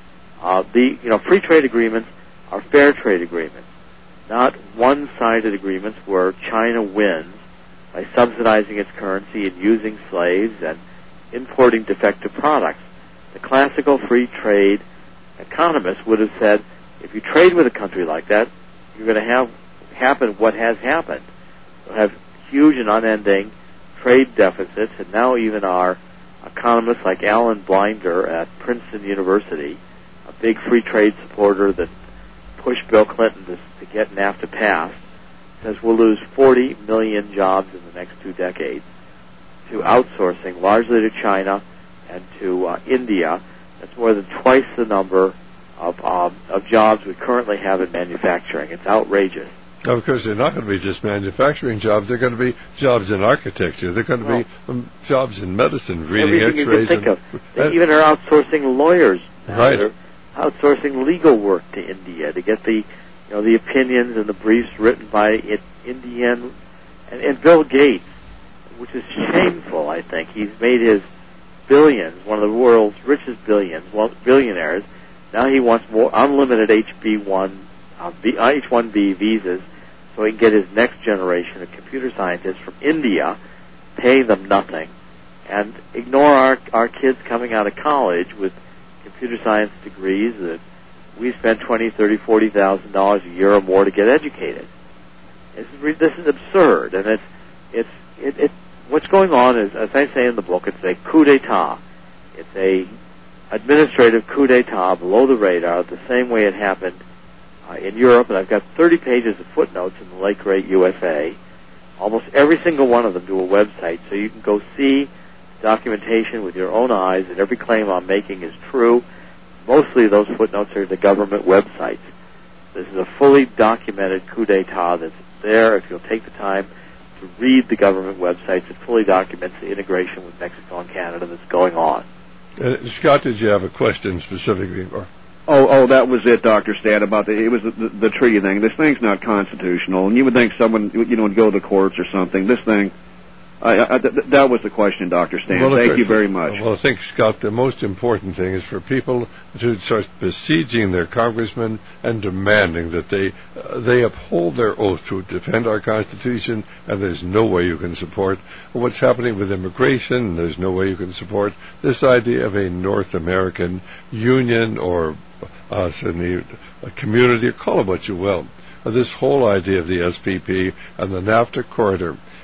Uh, the you know free trade agreements are fair trade agreements, not one-sided agreements where China wins by subsidizing its currency and using slaves and importing defective products. The classical free trade economists would have said, if you trade with a country like that, you're going to have happen what has happened. You'll have huge and unending trade deficits, and now even our economists like Alan Blinder at Princeton University, a big free trade supporter that pushed Bill Clinton to, to get NAFTA passed, says we'll lose forty million jobs in the next two decades to outsourcing, largely to China and to uh, India. That's more than twice the number of, um, of jobs we currently have in manufacturing. It's outrageous. Now, of course, they're not going to be just manufacturing jobs. They're going to be jobs in architecture. They're going to Well, be um, jobs in medicine, reading everything you X-rays. can think and, of. They even are outsourcing lawyers. now. Right. They're outsourcing legal work to India to get the, you know, the opinions and the briefs written by it, Indian and, and Bill Gates, which is shameful. I think he's made his billions, one of the world's richest billions, well, billionaires. Now he wants more unlimited H B one, uh, H one B visas, so he can get his next generation of computer scientists from India, paying them nothing, and ignore our our kids coming out of college with computer science degrees that we spend twenty, thirty, forty thousand dollars a year or more to get educated. This is this is absurd, and it's it's it, it what's going on is, as I say in the book, it's a coup d'état. It's a administrative coup d'état below the radar, the same way it happened uh, in Europe. And I've got thirty pages of footnotes in the late great U S A. Almost every single one of them to a website, so you can go see documentation with your own eyes, and every claim I'm making is true. Mostly those footnotes are the government websites. This is a fully documented coup d'état that's there. If you'll take the time to read the government websites, it fully documents the integration with Mexico and Canada that's going on. Uh, Scott, did you have a question specifically? Or? Oh, oh, that was it, Doctor Stan, about the, it was the, the, the treaty thing. This thing's not constitutional, and you would think someone, you know, would go to the courts or something. This thing, I, I, th- that was the question, Doctor Stan. Well, Thank course, you very much. Well, I think, Scott, the most important thing is for people to start besieging their congressmen and demanding that they uh, they uphold their oath to defend our Constitution, and there's no way you can support what's happening with immigration. There's no way you can support this idea of a North American union or uh, certainly a community, or call it what you will. Uh, this whole idea of the S P P and the NAFTA corridor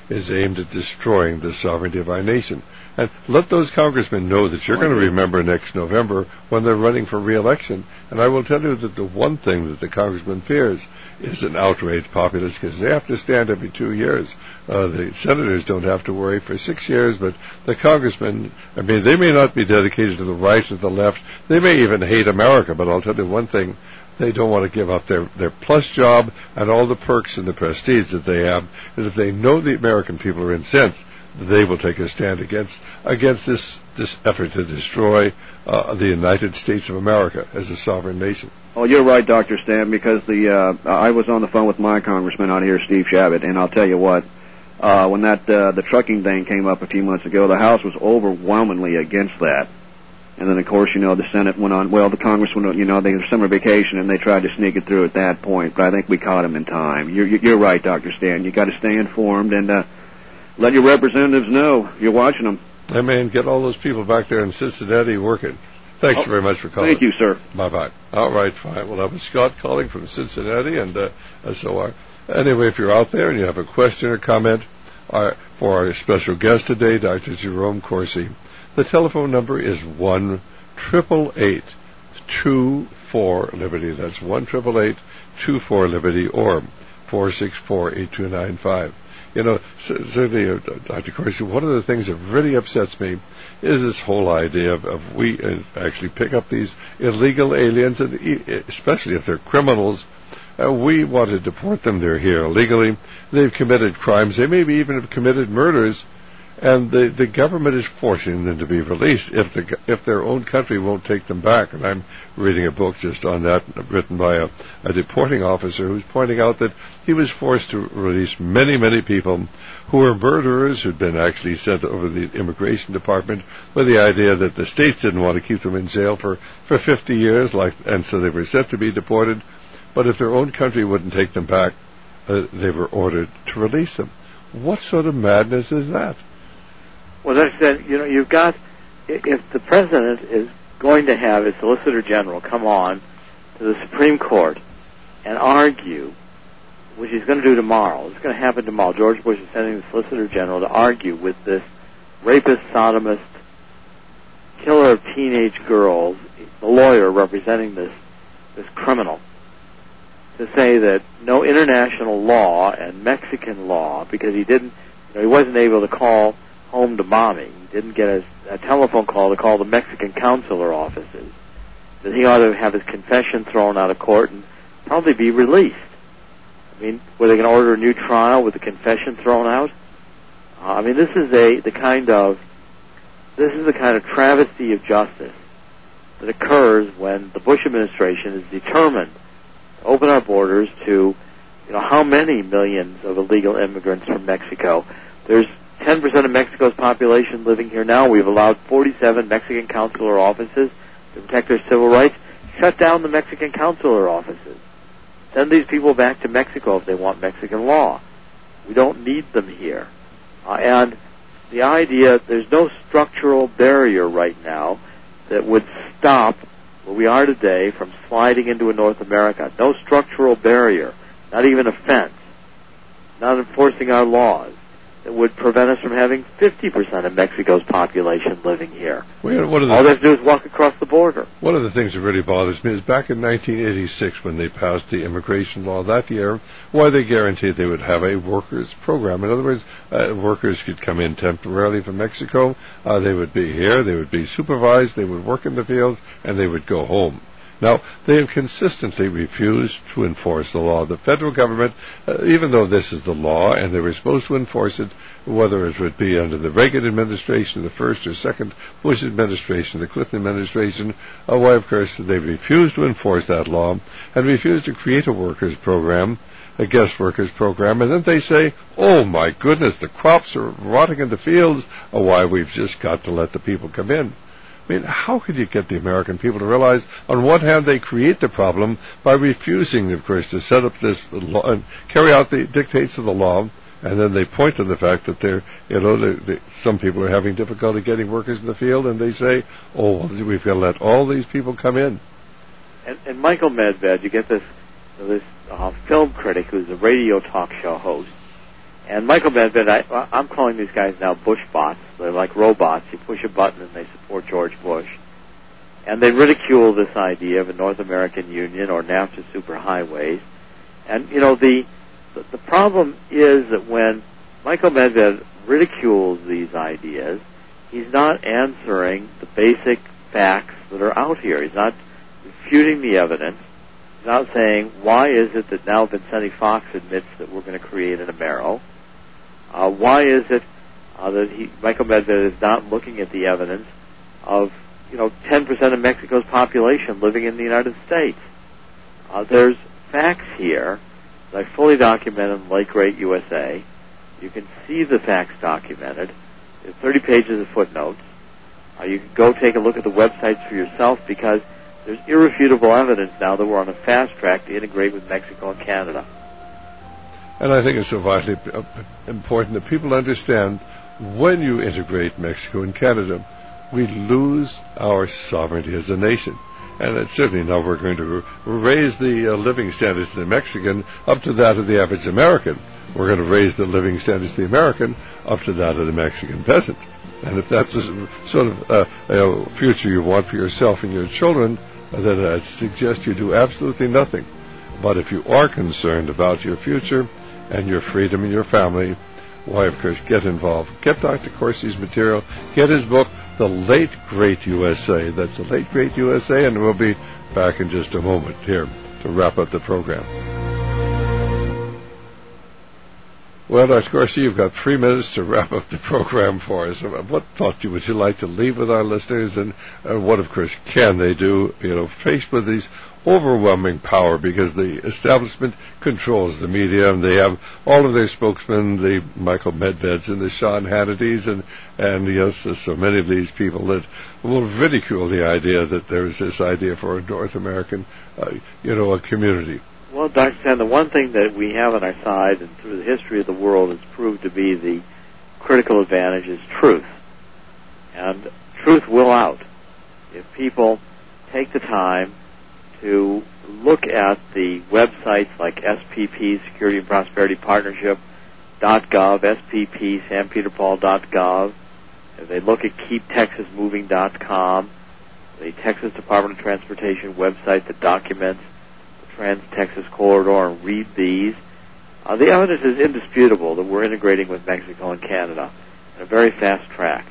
is aimed at destroying the sovereignty of our nation. And let those congressmen know that you're going to remember next November when they're running for re-election. And I will tell you that the one thing that the congressman fears is an outraged populace, because they have to stand every two years. Uh, the senators don't have to worry for six years, but the congressmen, I mean, they may not be dedicated to the right or the left. They may even hate America, but I'll tell you one thing. They don't want to give up their, their plus job and all the perks and the prestige that they have. And if they know the American people are incensed, they will take a stand against against this this effort to destroy uh, the United States of America as a sovereign nation. Oh, you're right, Doctor Stan, because the uh, I was on the phone with my congressman out here, Steve Chabot, and I'll tell you what, uh, when that uh, the trucking thing came up a few months ago, the House was overwhelmingly against that. And then, of course, you know, the Senate went on, well, the Congress went on, you know, they were summer vacation, and they tried to sneak it through at that point, but I think we caught them in time. You're, you're right, Doctor Stan. You got to stay informed and uh, let your representatives know you're watching them. I mean, get all those people back there in Cincinnati working. Thanks oh, very much for calling. Thank you, sir. Bye-bye. All right, fine. Well, that was Scott calling from Cincinnati, and uh, so on. Anyway, if you're out there and you have a question or comment uh, for our special guest today, Doctor Jerome Corsi, the telephone number is one triple eight two four Liberty. That's one triple eight two four Liberty, or four six four eight two nine five. You know, certainly, uh, Doctor Corsi, one of the things that really upsets me is this whole idea of, of we uh, actually pick up these illegal aliens, and e- especially if they're criminals. Uh, we want to deport them. They're here illegally. They've committed crimes. They maybe even have committed murders. And the, the government is forcing them to be released if the if their own country won't take them back. And I'm reading a book just on that, written by a, a deporting officer who's pointing out that he was forced to release many, many people who were murderers who'd been actually sent over the immigration department with the idea that the states didn't want to keep them in jail for, for fifty years, like, and so they were sent to be deported. But if their own country wouldn't take them back, uh, they were ordered to release them. What sort of madness is that? Well, as I said, you know, you've got, if the president is going to have his Solicitor General come on to the Supreme Court and argue, which he's going to do tomorrow, it's going to happen tomorrow. George Bush is sending the Solicitor General to argue with this rapist, sodomist, killer of teenage girls, the lawyer representing this, this criminal, to say that no international law and Mexican law, because he didn't, you know, he wasn't able to call home to mommy. He didn't get a, a telephone call to call the Mexican consular offices. That he ought to have his confession thrown out of court and probably be released. I mean, were they going to order a new trial with the confession thrown out? Uh, I mean, this is a the kind of this is the kind of travesty of justice that occurs when the Bush administration is determined to open our borders to, you know, how many millions of illegal immigrants from Mexico. There's ten percent of Mexico's population living here now. We've allowed forty-seven Mexican consular offices to protect their civil rights. Shut down the Mexican consular offices. Send these people back to Mexico if they want Mexican law. We don't need them here. Uh, and the idea, there's no structural barrier right now that would stop where we are today from sliding into a North America. No structural barrier, not even a fence, not enforcing our laws, that would prevent us from having fifty percent of Mexico's population living here. Well, one of the All they have to do is walk across the border. One of the things that really bothers me is back in nineteen eighty-six, when they passed the immigration law that year, why they guaranteed they would have a workers program. In other words, uh, workers could come in temporarily from Mexico, uh, they would be here, they would be supervised, they would work in the fields, and they would go home. Now, they have consistently refused to enforce the law. The federal government, uh, even though this is the law, and they were supposed to enforce it, whether it would be under the Reagan administration, the first or second Bush administration, the Clinton administration, uh, why, of course, they refused to enforce that law and refused to create a workers program, a guest workers program, and then they say, oh, my goodness, the crops are rotting in the fields. Oh, why, we've just got to let the people come in. I mean, how could you get the American people to realize, on one hand, they create the problem by refusing, of course, to set up this law and carry out the dictates of the law, and then they point to the fact that they're, you know, they, they, some people are having difficulty getting workers in the field, and they say, oh, well, we've got to let all these people come in. And, and Michael Medved, you get this, this uh, film critic who's a radio talk show host, And Michael Medved, I, I'm calling these guys now Bush bots. They're like robots. You push a button and they support George Bush. And they ridicule this idea of a North American Union or NAFTA superhighways. And, you know, the, the, the problem is that when Michael Medved ridicules these ideas, he's not answering the basic facts that are out here. He's not refuting the evidence. He's not saying, why is it that now Vincenti Fox admits that we're going to create an Amero? Uh, why is it uh, that he, Michael Medved is not looking at the evidence of, you know, ten percent of Mexico's population living in the United States? Uh, there's facts here that I fully documented in Late Great U S A. You can see the facts documented. There's thirty pages of footnotes. Uh, you can go take a look at the websites for yourself because there's irrefutable evidence now that we're on a fast track to integrate with Mexico and Canada. And I think it's so vitally important that people understand when you integrate Mexico and Canada, we lose our sovereignty as a nation. And it's certainly now we're going to raise the uh, living standards of the Mexican up to that of the average American. We're going to raise the living standards of the American up to that of the Mexican peasant. And if that's the sort of uh, uh, future you want for yourself and your children, uh, then I suggest you do absolutely nothing. But if you are concerned about your future and your freedom and your family, why, of course, get involved. Get Doctor Corsi's material. Get his book, The Late Great U S A. That's The Late Great U S A, and we'll be back in just a moment here to wrap up the program. Well, Doctor Corsi, you've got three minutes to wrap up the program for us. What thought you would you like to leave with our listeners, and uh, what, of course, can they do, you know, faced with these overwhelming power, because the establishment controls the media, and they have all of their spokesmen, the Michael Medveds and the Sean Hannitys, and, and yes, so many of these people that will ridicule the idea that there is this idea for a North American, uh, you know, a community. Well, Doctor Stan, the one thing that we have on our side and through the history of the world has proved to be the critical advantage is truth. And truth will out if people take the time to look at the websites like S P P, Security and Prosperity Partnership, .gov, S P P, San Peter Paul dot gov. If they look at Keep Texas Moving dot com, the Texas Department of Transportation website that documents Trans-Texas Corridor, and read these. Uh, the evidence is indisputable that we're integrating with Mexico and Canada in a very fast track.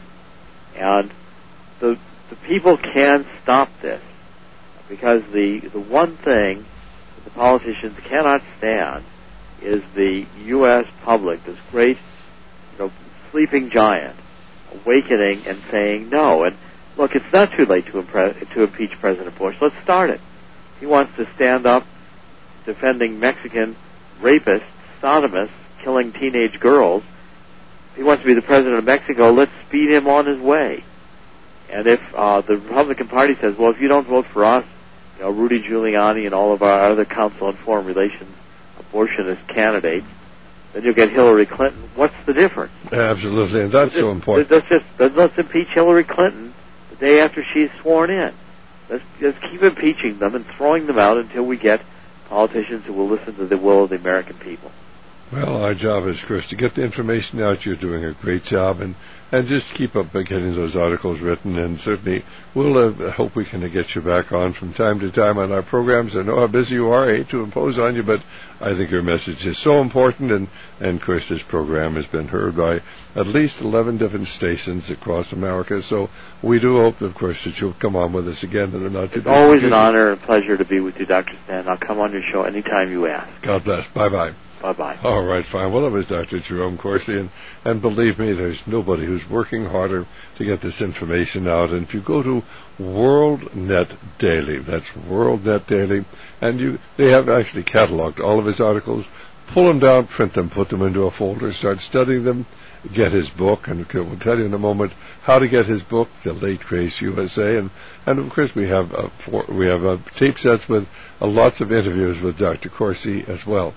And the, the people can stop this, because the, the one thing that the politicians cannot stand is the U S public, this great, you know, sleeping giant, awakening and saying no. And look, it's not too late to, impre- to impeach President Bush. Let's start it. He wants to stand up defending Mexican rapists, sodomists, killing teenage girls. If he wants to be the president of Mexico, let's speed him on his way. And if uh, the Republican Party says, well, if you don't vote for us, you know, Rudy Giuliani and all of our other Council on Foreign Relations abortionist candidates, then you'll get Hillary Clinton. What's the difference? Absolutely, and that's let's so just, important. Let's just let's impeach Hillary Clinton the day after she's sworn in. Let's just keep impeaching them and throwing them out until we get politicians who will listen to the will of the American people. Well, our job is, Chris, to get the information out. You're doing a great job, and, and just keep up by getting those articles written, and certainly we'll uh, hope we can get you back on from time to time on our programs. I know how busy you are. I hate to impose on you, but I think your message is so important, and, and Chris, this program has been heard by at least eleven different stations across America, so we do hope, of course, that you'll come on with us again. And not it's always an honor and pleasure to be with you, Doctor Stan. I'll come on your show anytime you ask. God bless. Bye-bye. Bye-bye. All right, fine. Well, that was Doctor Jerome Corsi, and, and believe me, there's nobody who's working harder to get this information out. And if you go to WorldNet Daily, that's WorldNet Daily, and you they have actually cataloged all of his articles. Pull them down, print them, put them into a folder, start studying them, get his book, and we'll tell you in a moment how to get his book, The Late Great U S A, and, and of course we have uh, four, we have uh, tape sets with uh, lots of interviews with Doctor Corsi as well.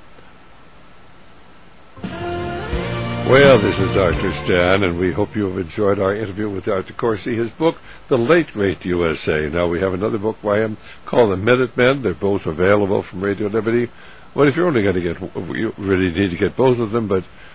Well, this is Doctor Stan, and we hope you have enjoyed our interview with Doctor Corsi, his book, The Late Great U S A. Now, we have another book by him called The Minutemen. They're both available from Radio Liberty. Well, if you're only going to get, you really need to get both of them, but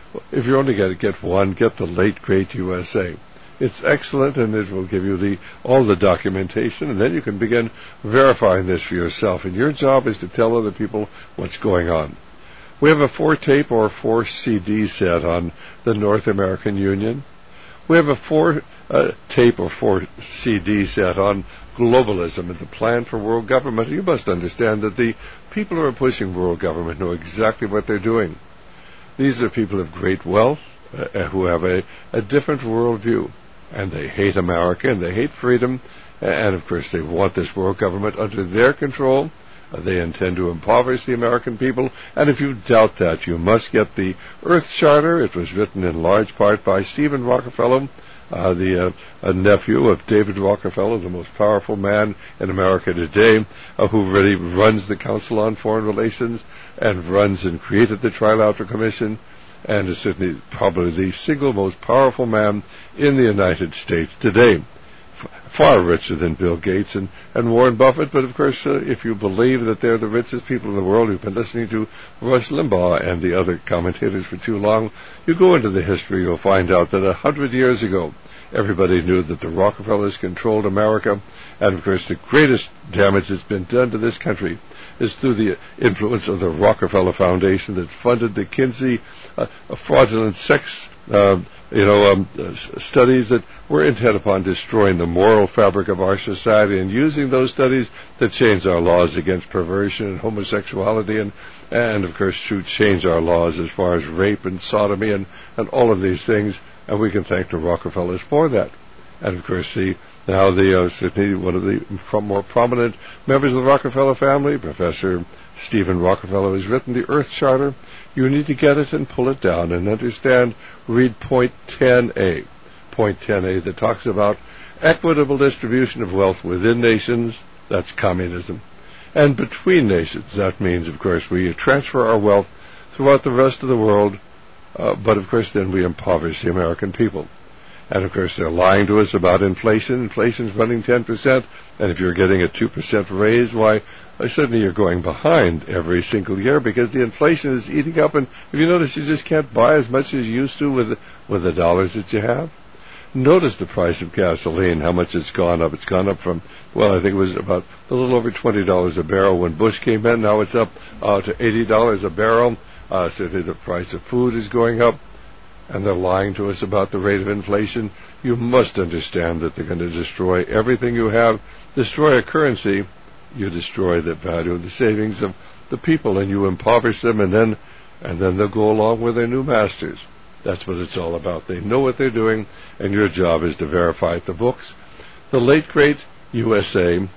if you're only going to get one, get the Late Great U S A. It's excellent, and it will give you the all the documentation, and then you can begin verifying this for yourself. And your job is to tell other people what's going on. We have a four-tape or four-C D set on the North American Union. We have a four-tape or four-C D set on globalism and the plan for world government. You must understand that the people who are pushing world government know exactly what they're doing. These are people of great wealth uh, who have a, a different worldview. And they hate America, and they hate freedom, and of course they want this world government under their control. Uh, they intend to impoverish the American people, and if you doubt that, you must get the Earth Charter. It was written in large part by Stephen Rockefeller, uh, the uh, nephew of David Rockefeller, the most powerful man in America today, uh, who really runs the Council on Foreign Relations and runs and created the Trilateral Commission, and is certainly probably the single most powerful man in the United States today. F- far richer than Bill Gates and, and Warren Buffett, but of course, uh, if you believe that they're the richest people in the world who've been listening to Rush Limbaugh and the other commentators for too long, you go into the history, you'll find out that a hundred years ago, everybody knew that the Rockefellers controlled America, and of course, the greatest damage that's been done to this country is through the influence of the Rockefeller Foundation that funded the Kinsey uh, fraudulent sex uh, you know, um, uh, studies that were intent upon destroying the moral fabric of our society and using those studies to change our laws against perversion and homosexuality and, and of course, to change our laws as far as rape and sodomy and, and all of these things. And we can thank the Rockefellers for that. And of course, the Now, the uh, certainly one of the more prominent members of the Rockefeller family, Professor Stephen Rockefeller, has written the Earth Charter. You need to get it and pull it down and understand, read point ten A. Point ten A that talks about equitable distribution of wealth within nations, that's communism, and between nations. That means, of course, we transfer our wealth throughout the rest of the world, uh, but of course then we impoverish the American people. And, of course, they're lying to us about inflation. Inflation's running ten percent, and if you're getting a two percent raise, why, uh, suddenly you're going behind every single year because the inflation is eating up, and if you notice, you just can't buy as much as you used to with, with the dollars that you have. Notice the price of gasoline, how much it's gone up. It's gone up from, well, I think it was about a little over twenty dollars a barrel when Bush came in. Now it's up uh, to eighty dollars a barrel. Uh, certainly the price of food is going up. And they're lying to us about the rate of inflation. You must understand that they're going to destroy everything you have. Destroy a currency, you destroy the value of the savings of the people, and you impoverish them, and then and then they'll go along with their new masters. That's what it's all about. They know what they're doing, and your job is to verify it. The books, The Late Great U S A,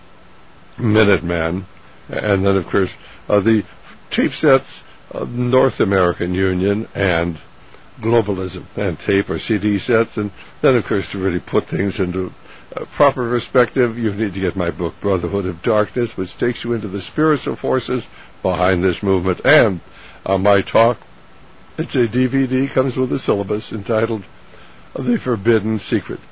Minuteman, and then, of course, uh, the tape sets, uh, North American Union, and globalism, and tape or C D sets. And then, of course, to really put things into uh, proper perspective, you need to get my book, Brotherhood of Darkness, which takes you into the spiritual forces behind this movement, and uh, my talk. It's a D V D, comes with a syllabus entitled The Forbidden Secret.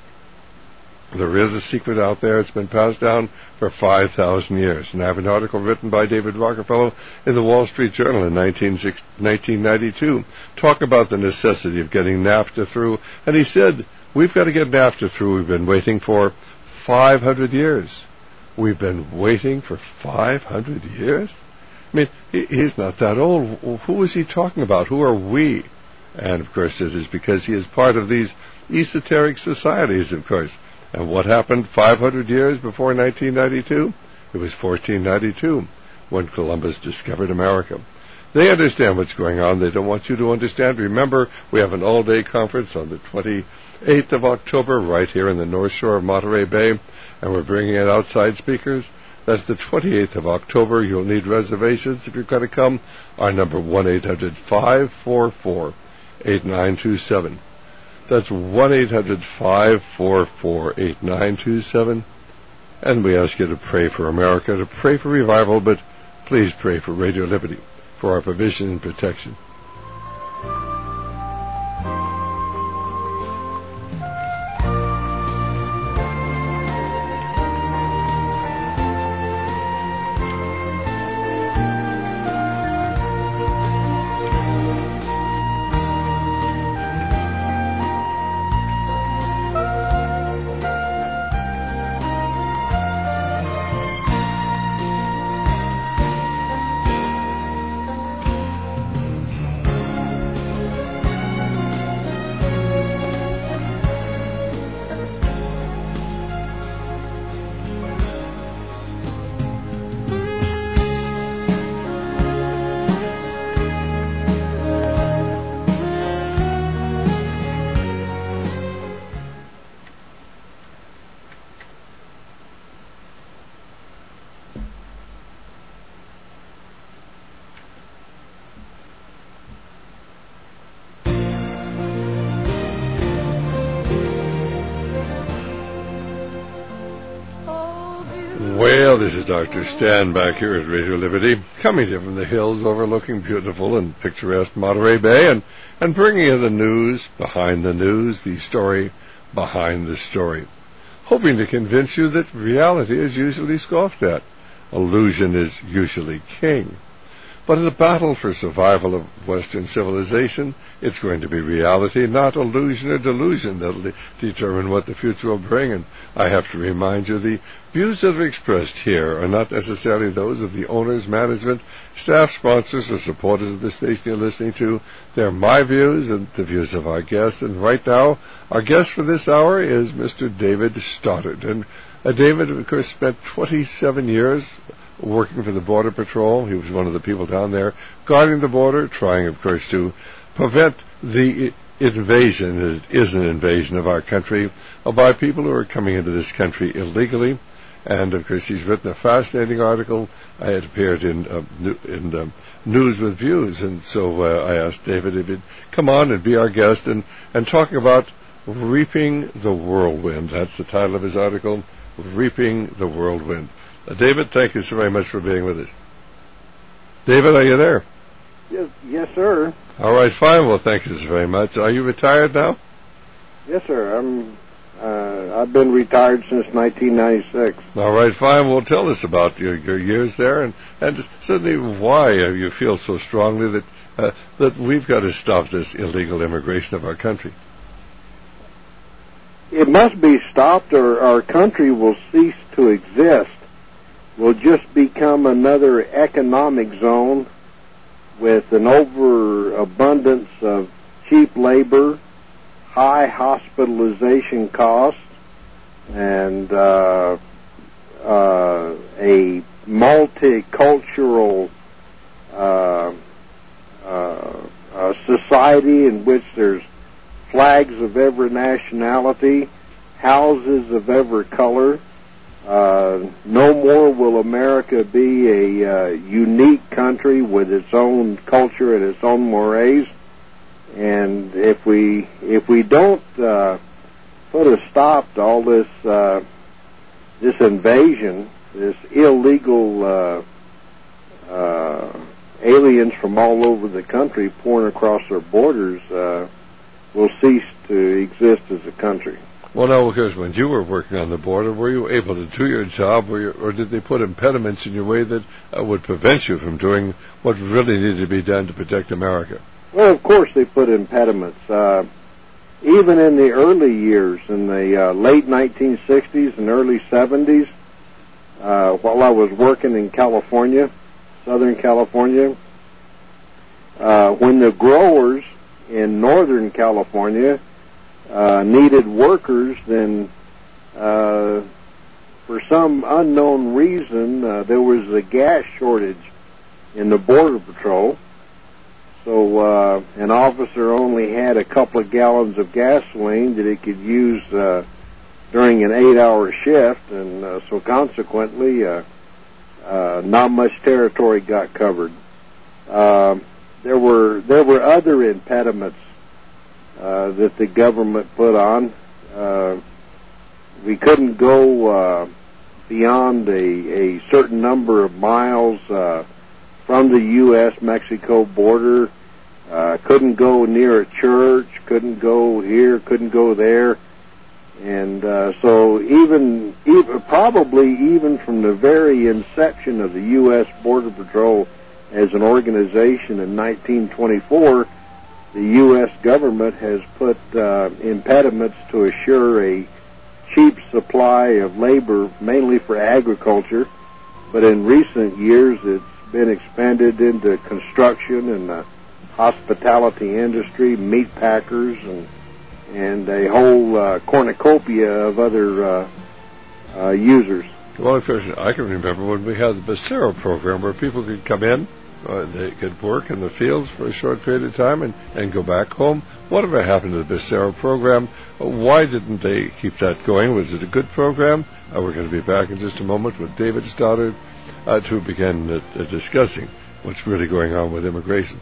There is a secret out there. It's been passed down for five thousand years. And I have an article written by David Rockefeller in the Wall Street Journal in nineteen ninety-two, talk about the necessity of getting NAFTA through. And he said, we've got to get NAFTA through. We've been waiting for five hundred years. We've been waiting for five hundred years? I mean, he, he's not that old. Who is he talking about? Who are we? And, of course, it is because he is part of these esoteric societies, of course. And what happened five hundred years before nineteen ninety-two? It was fourteen ninety-two when Columbus discovered America. They understand what's going on. They don't want you to understand. Remember, we have an all-day conference on the twenty-eighth of October right here in the North Shore of Monterey Bay, and we're bringing in outside speakers. That's the twenty-eighth of October. You'll need reservations if you're going to come. Our number, one eight hundred five four four eight nine two seven. That's one eight hundred five four four eight nine two seven. And we ask you to pray for America, to pray for revival, but please pray for Radio Liberty, for our provision and protection. Well, this is Doctor Stan back here at Radio Liberty, coming to you from the hills overlooking beautiful and picturesque Monterey Bay, and, and bringing you the news behind the news, the story behind the story, hoping to convince you that reality is usually scoffed at. Illusion is usually king. But in the battle for survival of Western civilization, it's going to be reality, not illusion or delusion, that'll de- determine what the future will bring. And I have to remind you, the views that are expressed here are not necessarily those of the owners, management, staff, sponsors, or supporters of the station you're listening to. They're my views and the views of our guest. And right now, our guest for this hour is Mister David Stoddard. And uh, David, of course, spent twenty-seven years working for the Border Patrol. He was one of the people down there guarding the border, trying, of course, to prevent the invasion, it is an invasion of our country, by people who are coming into this country illegally. And, of course, he's written a fascinating article. Uh, it appeared in, uh, in um, News with Views. And so uh, I asked David if he'd come on and be our guest and, and talking about Reaping the Whirlwind. That's the title of his article, Reaping the Whirlwind. Uh, David, thank you so very much for being with us. David, are you there? Yes, yes, sir. All right, fine. Well, thank you so very much. Are you retired now? Yes, sir. I'm. Uh, I've been retired since nineteen ninety-six. All right, fine. Well, tell us about your, your years there, and and certainly why you feel so strongly that uh, that we've got to stop this illegal immigration of our country. It must be stopped, or our country will cease to exist. Will just become another economic zone with an overabundance of cheap labor, high hospitalization costs, and uh, uh, a multicultural uh, uh, uh, society in which there's flags of every nationality, houses of every color. Uh, no more will America be a uh, unique country with its own culture and its own mores. And if we if we don't uh, put a stop to all this uh, this invasion, this illegal uh, uh, aliens from all over the country pouring across our borders, uh, we'll cease to exist as a country. Well, now, because when you were working on the border, were you able to do your job, or, you, or did they put impediments in your way that uh, would prevent you from doing what really needed to be done to protect America? Well, of course they put impediments. Uh, even in the early years, in the uh, late nineteen sixties and early seventies, uh, while I was working in California, Southern California, uh, when the growers in Northern California Uh, needed workers, then uh, for some unknown reason uh, there was a gas shortage in the Border Patrol. So uh, an officer only had a couple of gallons of gasoline that he could use uh, during an eight-hour shift, and uh, so consequently uh, uh, not much territory got covered. Uh, there were there were other impediments Uh, that the government put on. Uh, we couldn't go uh, beyond a, a certain number of miles uh, from the U S Mexico border. Uh, couldn't go near a church, couldn't go here, couldn't go there. And uh, so even, even, probably even from the very inception of the U S Border Patrol as an organization in nineteen twenty-four, the U S government has put uh, impediments to assure a cheap supply of labor, mainly for agriculture. But in recent years, it's been expanded into construction and the hospitality industry, meat packers, and and a whole uh, cornucopia of other uh, uh, users. Well, of course, I can remember when we had the Becerra program where people could come in. Uh, they could work in the fields for a short period of time and, and go back home. Whatever happened to the Becerra program? Why didn't they keep that going? Was it a good program? Uh, we're going to be back in just a moment with David Stoddard uh, to begin uh, uh, discussing what's really going on with immigration.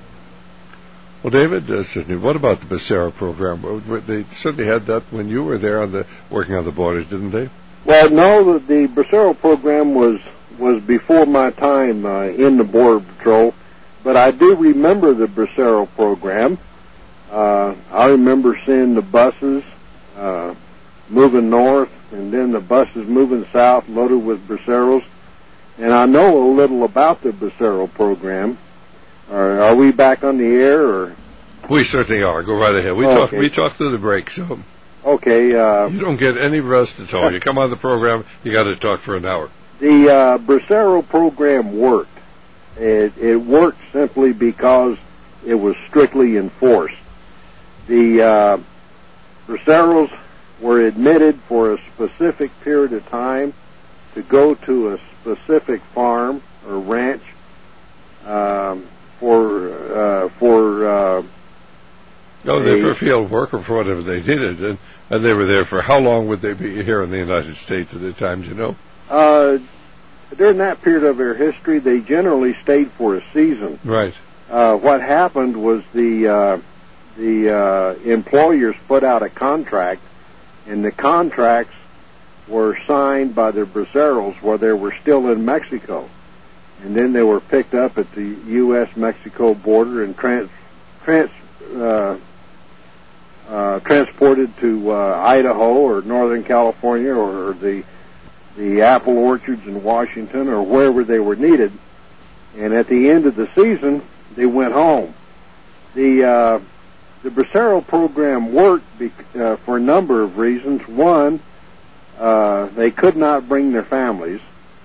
Well, David, uh, certainly, what about the Becerra program? They certainly had that when you were there on the working on the borders, didn't they? Well, no, the, the Bracero program was was before my time uh, in the Border Patrol, but I do remember the Bracero program. Uh, I remember seeing the buses uh, moving north, and then the buses moving south loaded with Braceros, and I know a little about the Bracero program. Are, are we back on the air, or? We certainly are. Go right ahead. We oh, talk. okay. We talk through the break, so. Okay. Uh, you don't get any rest at all. You come on the program, you got to talk for an hour. The uh, Bracero program worked. It, it worked simply because it was strictly enforced. The uh, Braceros were admitted for a specific period of time to go to a specific farm or ranch um, for uh, for. Uh, no, they for field work or for whatever they did it, and, and they were there for how long would they be here in the United States at the time? Do you know? Uh, during that period of their history, they generally stayed for a season. Right. Uh, what happened was the uh, the uh, employers put out a contract, and the contracts were signed by the Braceros while they were still in Mexico, and then they were picked up at the U S Mexico border and trans trans uh, uh, transported to uh, Idaho or Northern California or the the apple orchards in Washington or wherever they were needed. And at the end of the season, they went home. The uh, the Bracero program worked be- uh, for a number of reasons. One, uh, they could not bring their families,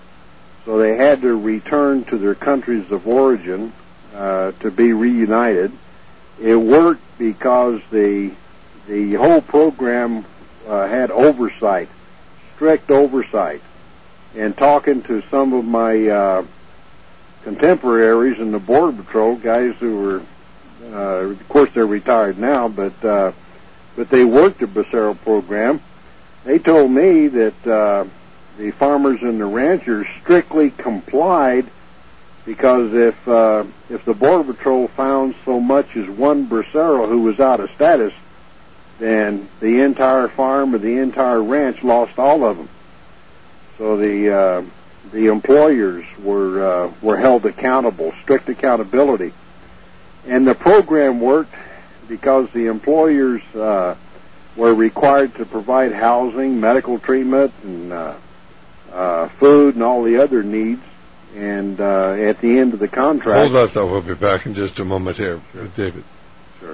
so they had to return to their countries of origin uh, to be reunited. It worked because the the whole program uh, had oversight, strict oversight. And talking to some of my uh, contemporaries in the Border Patrol, guys who were, uh, of course they're retired now, but uh, but they worked the Bracero program. They told me that uh, the farmers and the ranchers strictly complied because if uh, if the Border Patrol found so much as one Bracero who was out of status, then the entire farm or the entire ranch lost all of them. So the uh, the employers were uh, were held accountable, strict accountability, and the program worked because the employers uh, were required to provide housing, medical treatment, and uh, uh, food, and all the other needs. And uh, at the end of the contract, hold that thought. We'll be back in just a moment here, David. Sure.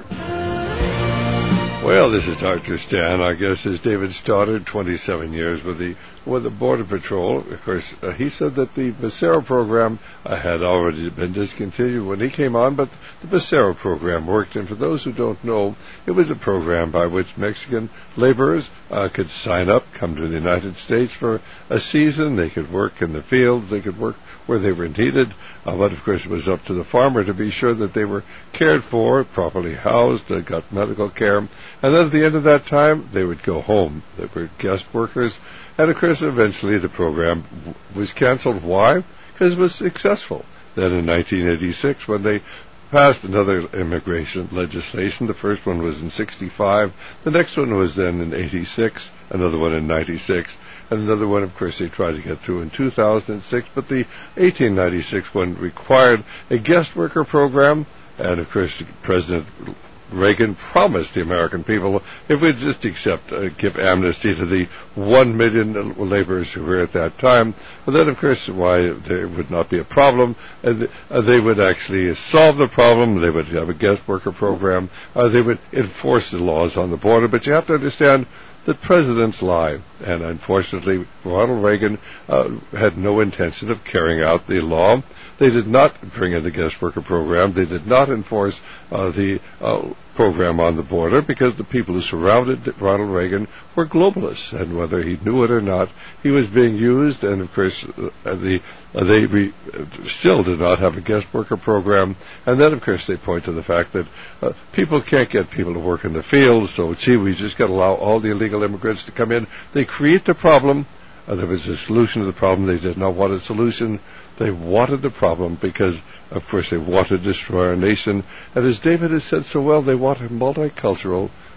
Well, this is Doctor Stan. I guess as David started twenty-seven years with the with the Border Patrol. Of course, uh, he said that the Bracero program uh, had already been discontinued when he came on, but the Bracero program worked. And for those who don't know, it was a program by which Mexican laborers uh, could sign up, come to the United States for a season. They could work in the fields. They could work where they were needed. Uh, but, of course, it was up to the farmer to be sure that they were cared for, properly housed, they got medical care. And then at the end of that time, they would go home. They were guest workers. And, of course, eventually the program w- was canceled. Why? Because it was successful. Then in nineteen eighty-six, when they passed another immigration legislation, the first one was in sixty-five. The next one was then in eighty-six, another one in ninety-six. And another one, of course, they tried to get through in two thousand six, but the eighteen ninety-six one required a guest worker program, and, of course, President Reagan promised the American people if we'd just accept, uh, give amnesty to the one million laborers who were at that time, well, then, of course, why there would not be a problem, and uh, they would actually solve the problem. They would have a guest worker program. Uh, they would enforce the laws on the border, but you have to understand that presidents lie, and unfortunately Ronald Reagan uh, had no intention of carrying out the law. They did not bring in the guest worker program. They did not enforce uh, the uh, program on the border because the people who surrounded Ronald Reagan were globalists, and whether he knew it or not, he was being used. And of course, uh, the uh, they re- still did not have a guest worker program. And then, of course, they point to the fact that uh, people can't get people to work in the fields. So, gee, we just got to allow all the illegal immigrants to come in. They create the problem. Uh, there was a solution to the problem. They did not want a solution. They wanted the problem because, of course, they wanted to destroy our nation. And as David has said so well, they want a multicultural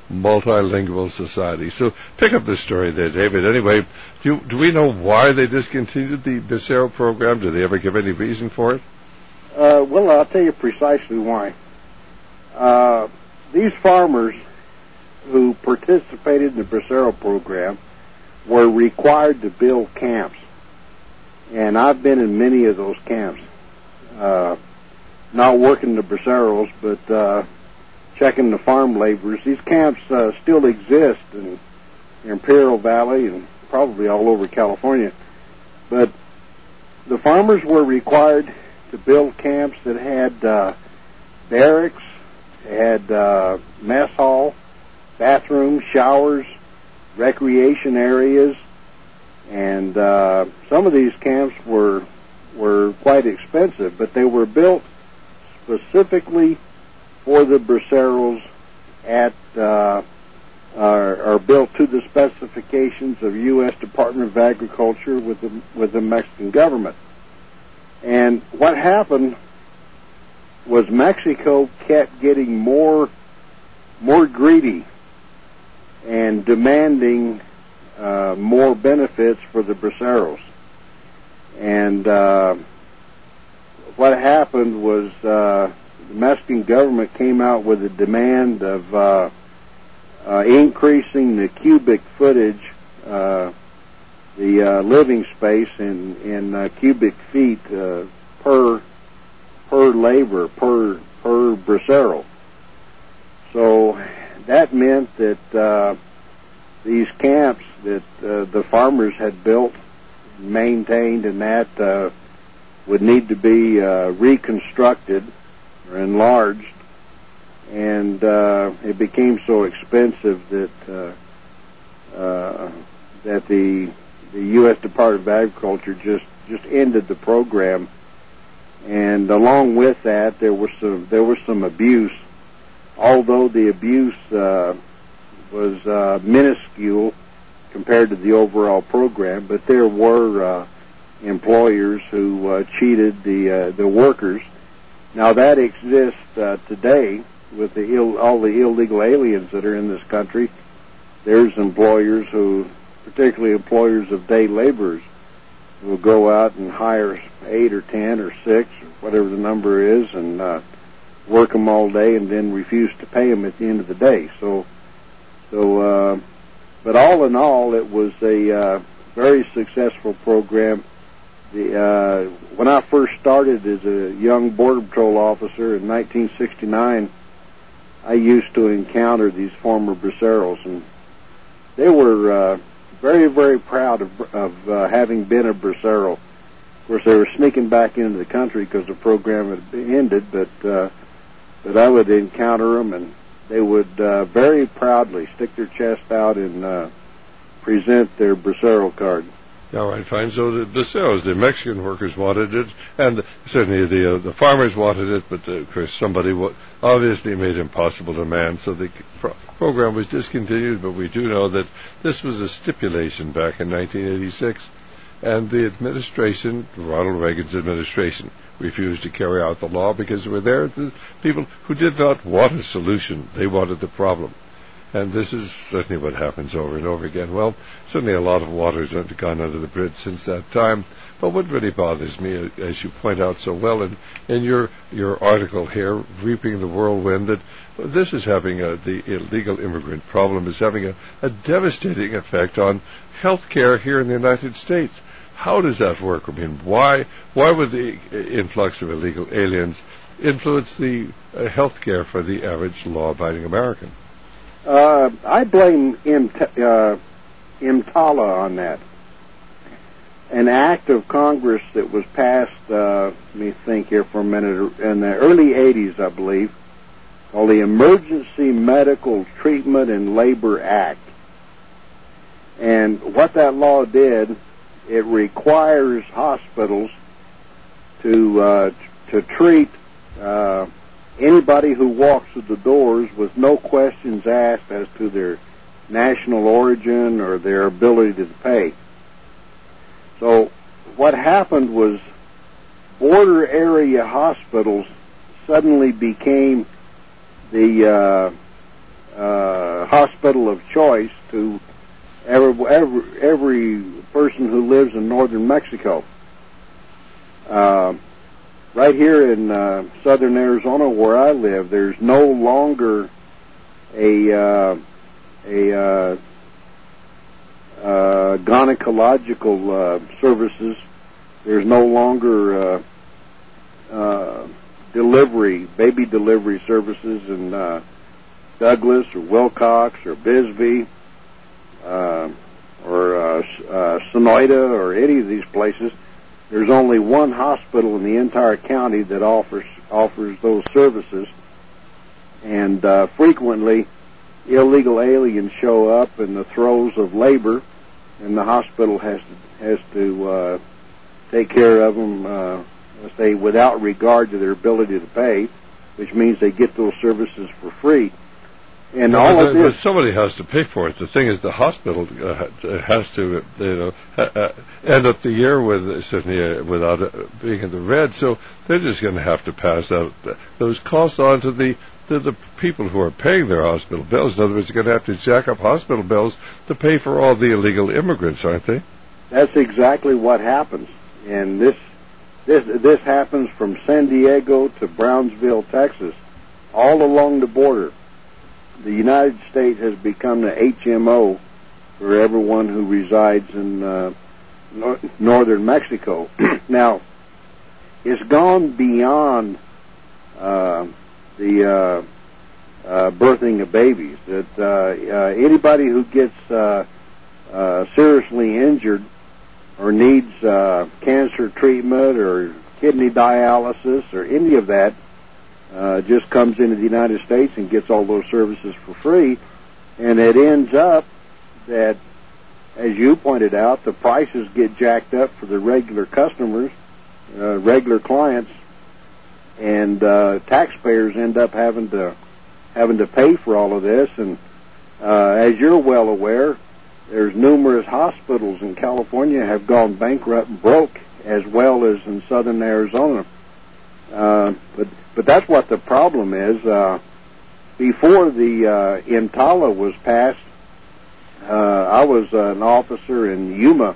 multilingual society. So pick up the story there, David. Anyway, do, do we know why they discontinued the Bracero program? Did they ever give any reason for it? Uh, well, I'll tell you precisely why. Uh, these farmers who participated in the Bracero program were required to build camps. And I've been in many of those camps. Uh, not working the Braceros, but uh, checking the farm laborers. These camps uh, still exist in the Imperial Valley and probably all over California. But the farmers were required to build camps that had uh, barracks, had uh, mess hall, bathrooms, showers, recreation areas, and uh, some of these camps were were quite expensive, but they were built specifically for the Braceros at uh, are, are built to the specifications of U S Department of Agriculture with the with the Mexican government. And what happened was Mexico kept getting more more greedy and demanding uh, more benefits for the Braceros. And uh, what happened was uh, the Mexican government came out with a demand of uh, uh, increasing the cubic footage, uh, the uh, living space in in uh, cubic feet uh, per per labor per per Bracero. So that meant that uh, these camps that uh, the farmers had built, maintained, and that uh, would need to be uh, reconstructed or enlarged, and uh, it became so expensive that uh, uh, that the the U S Department of Agriculture just just ended the program, and along with that there was some there was some abuse. Although the abuse uh, was uh, minuscule compared to the overall program, but there were uh, employers who uh, cheated the uh, the workers. Now that exists uh, today with the Ill, all the illegal aliens that are in this country. There's employers who, particularly employers of day laborers, will go out and hire eight or ten or six or whatever the number is, and uh, work them all day and then refuse to pay them at the end of the day. So, so, uh, but all in all, it was a uh, very successful program. The, uh, when I first started as a young Border Patrol officer in nineteen sixty-nine, I used to encounter these former Braceros, and they were uh, very, very proud of, of uh, having been a Bracero. Of course, they were sneaking back into the country because the program had ended, but uh, but I would encounter them, and they would uh, very proudly stick their chest out and uh, present their Bracero card. All right, fine. So the Braceros, the Mexican workers wanted it, and certainly the uh, the farmers wanted it, but uh, of course somebody w- obviously made impossible demands, so the pro- program was discontinued. But we do know that this was a stipulation back in nineteen eighty-six, and the administration, Ronald Reagan's administration, refused to carry out the law because there were there the people who did not want a solution. They wanted the problem. And this is certainly what happens over and over again. Well, certainly a lot of water's gone under the bridge since that time. But what really bothers me, as you point out so well in, in your, your article here, Reaping the Whirlwind, that this is having a, the illegal immigrant problem is having a, a devastating effect on health care here in the United States. How does that work? I mean, why why would the influx of illegal aliens influence the uh, health care for the average law-abiding American? Uh, I blame uh, EMTALA on that. An act of Congress that was passed, uh, let me think here for a minute, in the early eighties, I believe, called the Emergency Medical Treatment and Labor Act. And what that law did, it requires hospitals to uh, to treat uh, anybody who walks through the doors with no questions asked as to their national origin or their ability to pay. So what happened was border area hospitals suddenly became the uh, uh, hospital of choice to every, every, every person who lives in northern Mexico. Uh, right here in uh, southern Arizona, where I live, there's no longer a uh, a uh, uh, gynecological uh, services. There's no longer uh, uh, delivery, baby delivery services in uh, Douglas or Wilcox or Bisbee uh, or uh, uh, Sonoyta or any of these places. There's only one hospital in the entire county that offers offers those services, and uh, frequently illegal aliens show up in the throes of labor, and the hospital has to, has to uh, take care of them, uh, let's say, without regard to their ability to pay, which means they get those services for free. And no, all but, of this, but somebody has to pay for it. The thing is, the hospital uh, has to, you know, uh, end up the year with certainly uh, without uh, being in the red. So they're just going to have to pass out those costs on to the to the people who are paying their hospital bills. In other words, they're going to have to jack up hospital bills to pay for all the illegal immigrants, aren't they? That's exactly what happens, and this this this happens from San Diego to Brownsville, Texas, all along the border. The United States has become the H M O for everyone who resides in uh, nor- northern Mexico. Now, it's gone beyond uh, the uh, uh, birthing of babies. That uh, uh, anybody who gets uh, uh, seriously injured or needs uh, cancer treatment or kidney dialysis or any of that Uh, just comes into the United States and gets all those services for free, and it ends up that, as you pointed out, the prices get jacked up for the regular customers, uh, regular clients, and uh, taxpayers end up having to having to pay for all of this. And uh, as you're well aware, there's numerous hospitals in California have gone bankrupt and broke, as well as in southern Arizona. Uh, but but that's what the problem is. Uh, before the uh, EMTALA was passed, uh, I was uh, an officer in Yuma,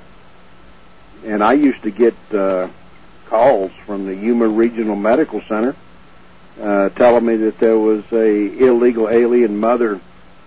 and I used to get uh, calls from the Yuma Regional Medical Center uh, telling me that there was a illegal alien mother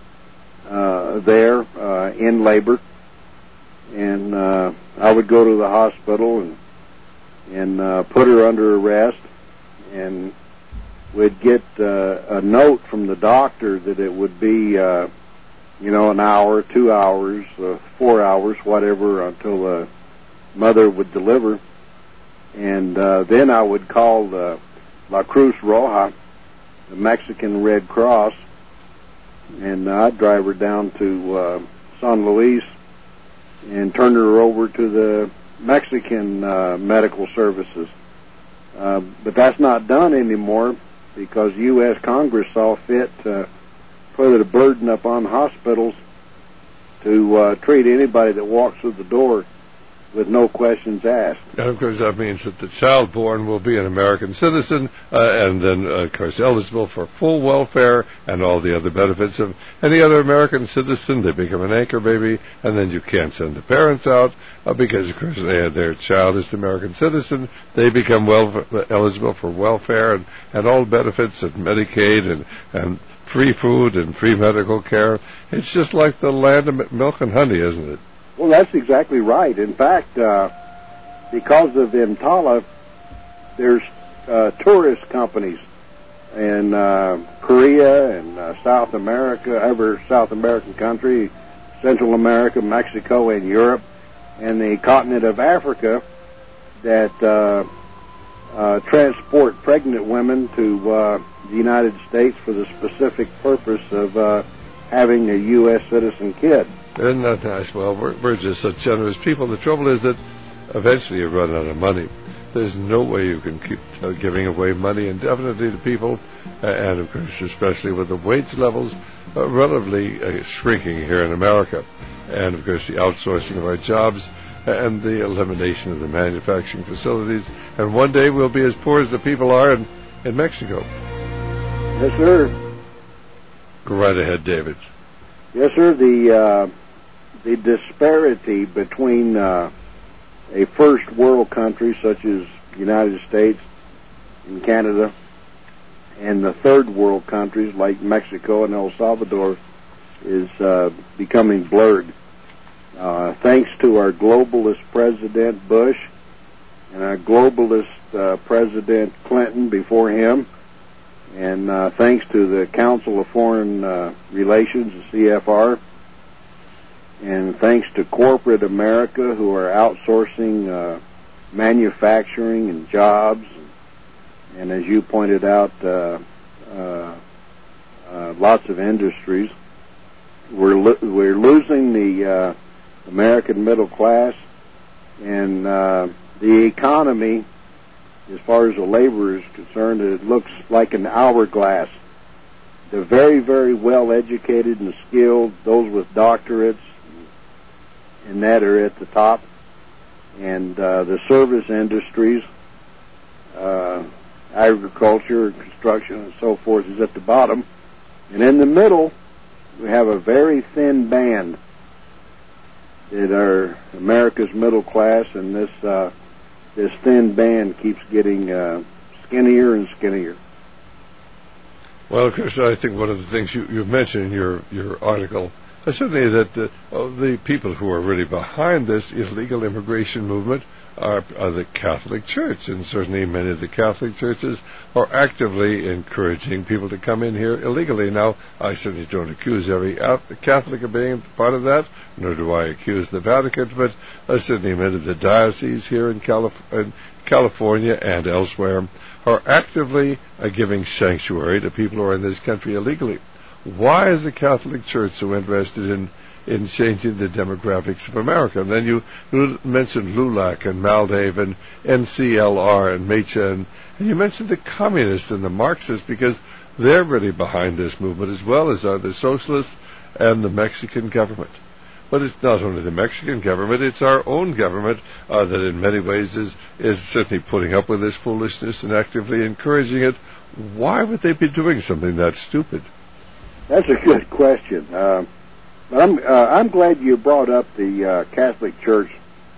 uh, there uh, in labor, and uh, I would go to the hospital and and uh, put her under arrest, and would get uh, a note from the doctor that it would be, uh, you know, an hour, two hours, uh, four hours, whatever, until the mother would deliver. And uh, then I would call the La Cruz Roja, the Mexican Red Cross, and I'd drive her down to uh, San Luis and turn her over to the Mexican uh, medical services. Uh, but that's not done anymore because U S Congress saw fit to put a burden up on hospitals to uh, treat anybody that walks through the door with no questions asked. And, of course, that means that the child born will be an American citizen uh, and then, uh, of course, eligible for full welfare and all the other benefits of any other American citizen. They become an anchor baby, and then you can't send the parents out uh, because, of course, they had their child is an American citizen. They become well eligible for welfare and, and all benefits of Medicaid and, and free food and free medical care. It's just like the land of milk and honey, isn't it? Well, that's exactly right. In fact, uh, because of EMTALA, there's uh, tourist companies in uh, Korea and uh, South America, every South American country, Central America, Mexico, and Europe, and the continent of Africa that uh, uh, transport pregnant women to uh, the United States for the specific purpose of uh, having a U S citizen kid. Isn't that nice? Well, we're, we're just such generous people. The trouble is that eventually you run out of money. There's no way you can keep uh, giving away money indefinitely to people, uh, and of course, especially with the wage levels uh, relatively uh, shrinking here in America, and of course, the outsourcing of our jobs and the elimination of the manufacturing facilities. And one day we'll be as poor as the people are in, in Mexico. Yes, sir. Go right ahead, David. Yes, sir. The uh, the disparity between uh, a first world country such as the United States and Canada and the third world countries like Mexico and El Salvador is uh, becoming blurred. Uh, thanks to our globalist President Bush and our globalist uh, President Clinton before him, and uh, thanks to the Council of Foreign uh, Relations, the C F R, and thanks to corporate America who are outsourcing uh, manufacturing and jobs, and, and as you pointed out, uh, uh, uh, lots of industries. We're lo- we're losing the uh, American middle class, and uh, the economy, as far as the labor is concerned, it looks like an hourglass. The very, very well educated and skilled, those with doctorates, and that are at the top, and uh, the service industries, uh, agriculture, construction, and so forth is at the bottom, and in the middle we have a very thin band that are America's middle class, and this uh, this thin band keeps getting uh, skinnier and skinnier. Well, Chris, I think one of the things you, you mentioned in your, your article is certainly that the, uh, the people who are really behind this illegal immigration movement are, are the Catholic Church, and certainly many of the Catholic churches are actively encouraging people to come in here illegally. Now, I certainly don't accuse every Catholic of being part of that, nor do I accuse the Vatican, but uh, certainly many of the dioceses here in, Calif- in California and elsewhere are actively uh, giving sanctuary to people who are in this country illegally. Why is the Catholic Church so interested in in changing the demographics of America? And then you, you mentioned LULAC and MALDAVE and N C L R and MECHA, and, and you mentioned the communists and the Marxists, because they're really behind this movement, as well as are the socialists and the Mexican government. But it's not only the Mexican government, it's our own government uh, that in many ways is, is certainly putting up with this foolishness and actively encouraging it. Why would they be doing something that stupid? That's a good question. Uh, but I'm, uh, I'm glad you brought up the uh, Catholic Church.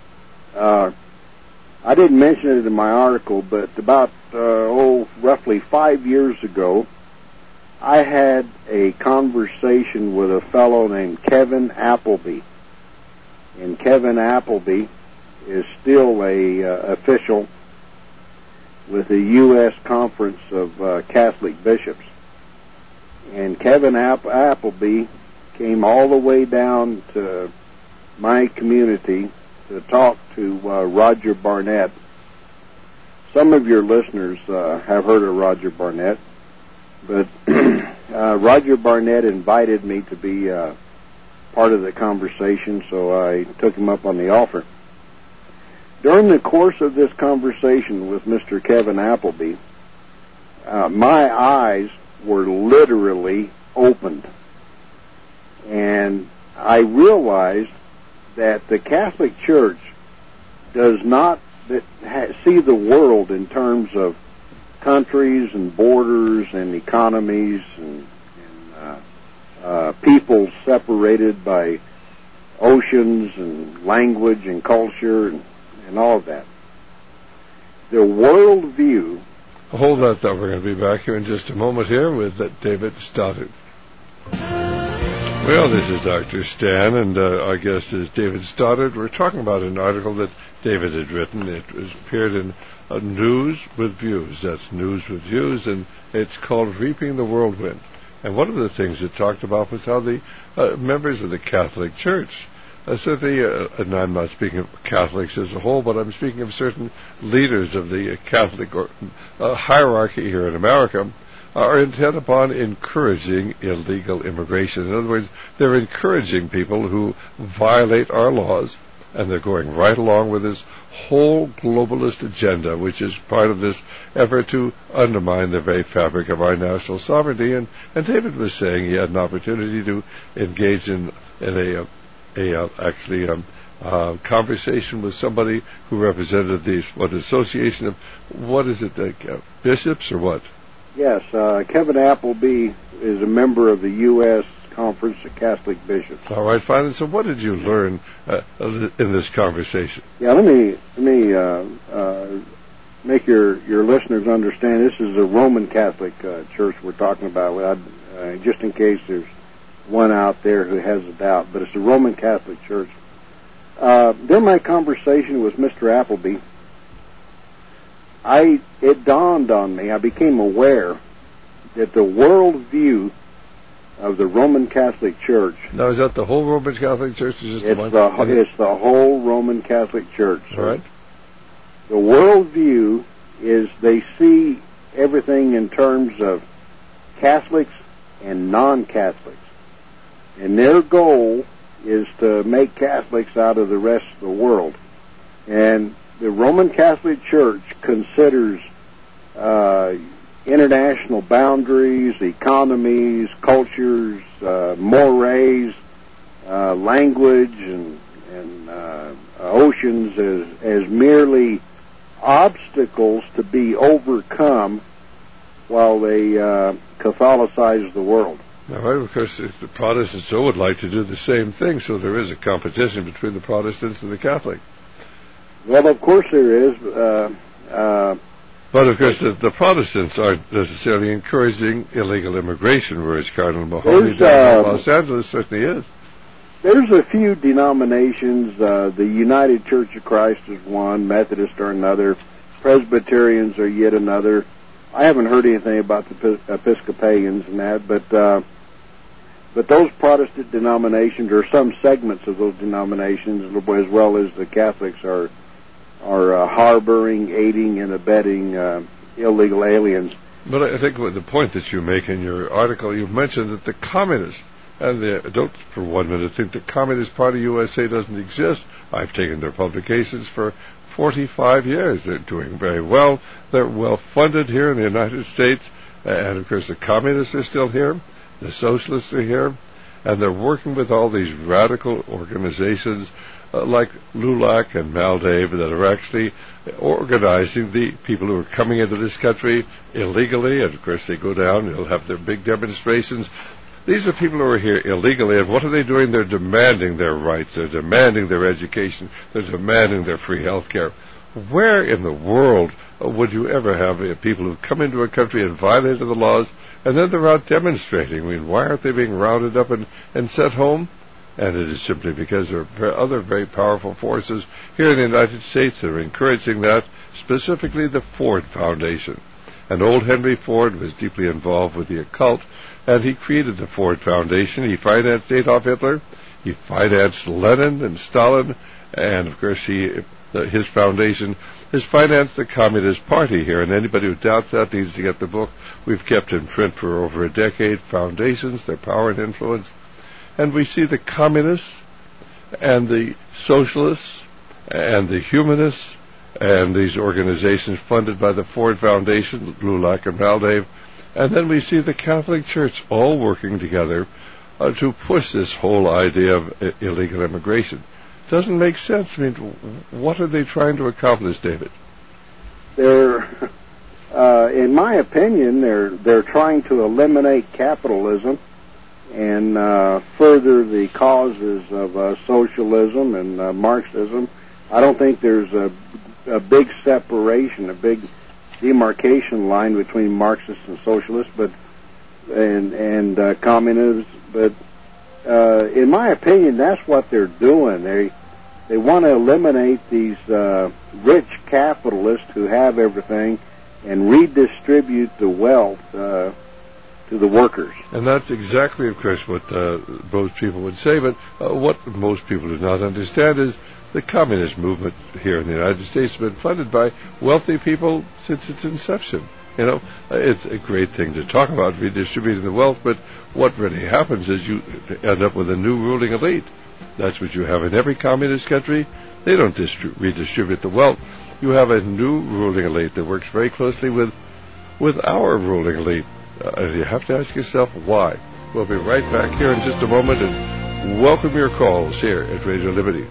Uh, I didn't mention it in my article, but about, uh, oh, roughly five years ago, I had a conversation with a fellow named Kevin Appleby. And Kevin Appleby is still a uh, official with the U S Conference of uh, Catholic Bishops. And Kevin App- Appleby came all the way down to my community to talk to uh, Roger Barnett. Some of your listeners uh, have heard of Roger Barnett, but uh, Roger Barnett invited me to be uh, part of the conversation, so I took him up on the offer. During the course of this conversation with Mister Kevin Appleby, uh, my eyes were literally opened. And I realized that the Catholic Church does not see the world in terms of countries and borders and economies and, and uh, uh, people separated by oceans and language and culture and, and all of that. The worldview... Hold that thought. We're going to be back here in just a moment here with uh, David Stoddard. Well, this is Doctor Stan, and uh, our guest is David Stoddard. We're talking about an article that David had written. It was appeared in uh, News with Views. That's News with Views, and it's called Reaping the Whirlwind. And one of the things it talked about was how the uh, members of the Catholic Church, uh, certainly, uh, and I'm not speaking of Catholics as a whole, but I'm speaking of certain leaders of the Catholic or, uh, hierarchy here in America, are intent upon encouraging illegal immigration. In other words, they're encouraging people who violate our laws, and they're going right along with this whole globalist agenda, which is part of this effort to undermine the very fabric of our national sovereignty. And, and David was saying he had an opportunity to engage in, in a, a, a actually um, uh, conversation with somebody who represented the what association of, what is it, like, uh, bishops or what? Yes, uh, Kevin Appleby is a member of the U S Conference of Catholic Bishops. All right, fine. So what did you learn uh, in this conversation? Yeah, let me let me uh, uh, make your, your listeners understand this is a Roman Catholic uh, church we're talking about, uh, just in case there's one out there who has a doubt, but it's a Roman Catholic church. Uh, during my conversation with Mister Appleby, I it dawned on me, I became aware that the worldview of the Roman Catholic Church. Now, is that the whole Roman Catholic Church? Or just it's, the, one? the, it's the whole Roman Catholic Church. All right. The worldview is they see everything in terms of Catholics and non-Catholics. And their goal is to make Catholics out of the rest of the world. And the Roman Catholic Church considers uh, international boundaries, economies, cultures, uh, mores, uh, language, and, and uh, oceans as, as merely obstacles to be overcome while they uh, Catholicize the world. All right, because the Protestants so would like to do the same thing, so there is a competition between the Protestants and the Catholics. Well, of course there is. Uh, uh, But, of course, the, the Protestants aren't necessarily encouraging illegal immigration, whereas Cardinal Mahoney down in uh, Los Angeles certainly is. There's a few denominations. Uh, the United Church of Christ is one, Methodists are another, Presbyterians are yet another. I haven't heard anything about the Episcopalians and that, but uh, but those Protestant denominations, or some segments of those denominations, as well as the Catholics, are are uh, harboring, aiding, and abetting uh, illegal aliens. But I think the point that you make in your article, you've mentioned that the communists, and the, don't for one minute think the Communist Party U S A doesn't exist. I've taken their publications for forty-five years. They're doing very well. They're well funded here in the United States. And, of course, the communists are still here. The socialists are here. And they're working with all these radical organizations uh, like LULAC and MALDAVE that are actually organizing the people who are coming into this country illegally. And, of course, they go down. They'll have their big demonstrations. These are people who are here illegally, and what are they doing? They're demanding their rights. They're demanding their education. They're demanding their free health care. Where in the world would you ever have uh, people who come into a country and violated the laws, and then they're out demonstrating? I mean, why aren't they being rounded up and, and sent home? And it is simply because there are other very powerful forces here in the United States that are encouraging that, specifically the Ford Foundation. And old Henry Ford was deeply involved with the occult, and he created the Ford Foundation. He financed Adolf Hitler. He financed Lenin and Stalin. And, of course, he, his foundation has financed the Communist Party here. And anybody who doubts that needs to get the book we've kept in print for over a decade, Foundations, Their Power and Influence. And we see the communists and the socialists and the humanists and these organizations funded by the Ford Foundation, LULAC and MALDAVE. And then we see the Catholic Church all working together uh, to push this whole idea of I- illegal immigration. Doesn't make sense. I mean, what are they trying to accomplish, David? They're, uh, in my opinion, they're they're trying to eliminate capitalism and uh, further the causes of uh, socialism and uh, Marxism. I don't think there's a, a big separation, a big demarcation line between Marxists and socialists, but and and uh, communists. But uh, in my opinion, that's what they're doing. They they want to eliminate these uh, rich capitalists who have everything and redistribute the wealth uh, to the workers. And that's exactly, of course, what uh, most people would say. But uh, what most people do not understand is the communist movement here in the United States has been funded by wealthy people since its inception. You know, it's a great thing to talk about, redistributing the wealth, but what really happens is you end up with a new ruling elite. That's what you have in every communist country. They don't distri- redistribute the wealth. You have a new ruling elite that works very closely with with our ruling elite. Uh, you have to ask yourself why. We'll be right back here in just a moment and welcome your calls here at Radio Liberty.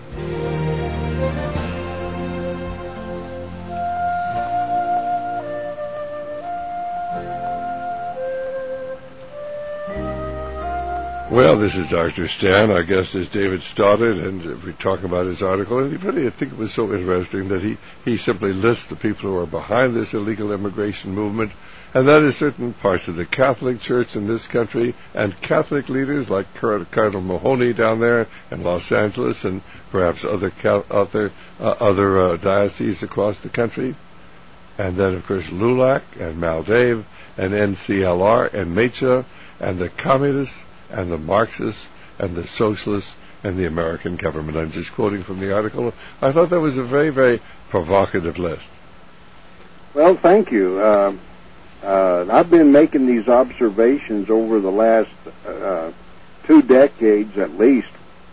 Well, this is Doctor Stan. Our guest is David Stoddard, and we're talking about his article. And he really, I think it was so interesting that he, he simply lists the people who are behind this illegal immigration movement, and that is certain parts of the Catholic Church in this country and Catholic leaders like Cardinal Mahoney down there in Los Angeles, and perhaps other other uh, other uh, dioceses across the country. And then, of course, LULAC and Maldive and N C L R and MECHA and the communists and the Marxists and the socialists and the American government. I'm just quoting from the article. I thought that was a very, very provocative list. Well, thank you. Uh, uh, I've been making these observations over the last uh, two decades at least.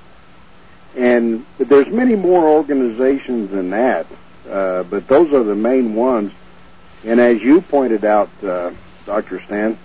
And there's many more organizations than that, uh, but those are the main ones. And as you pointed out, uh, Doctor Stan,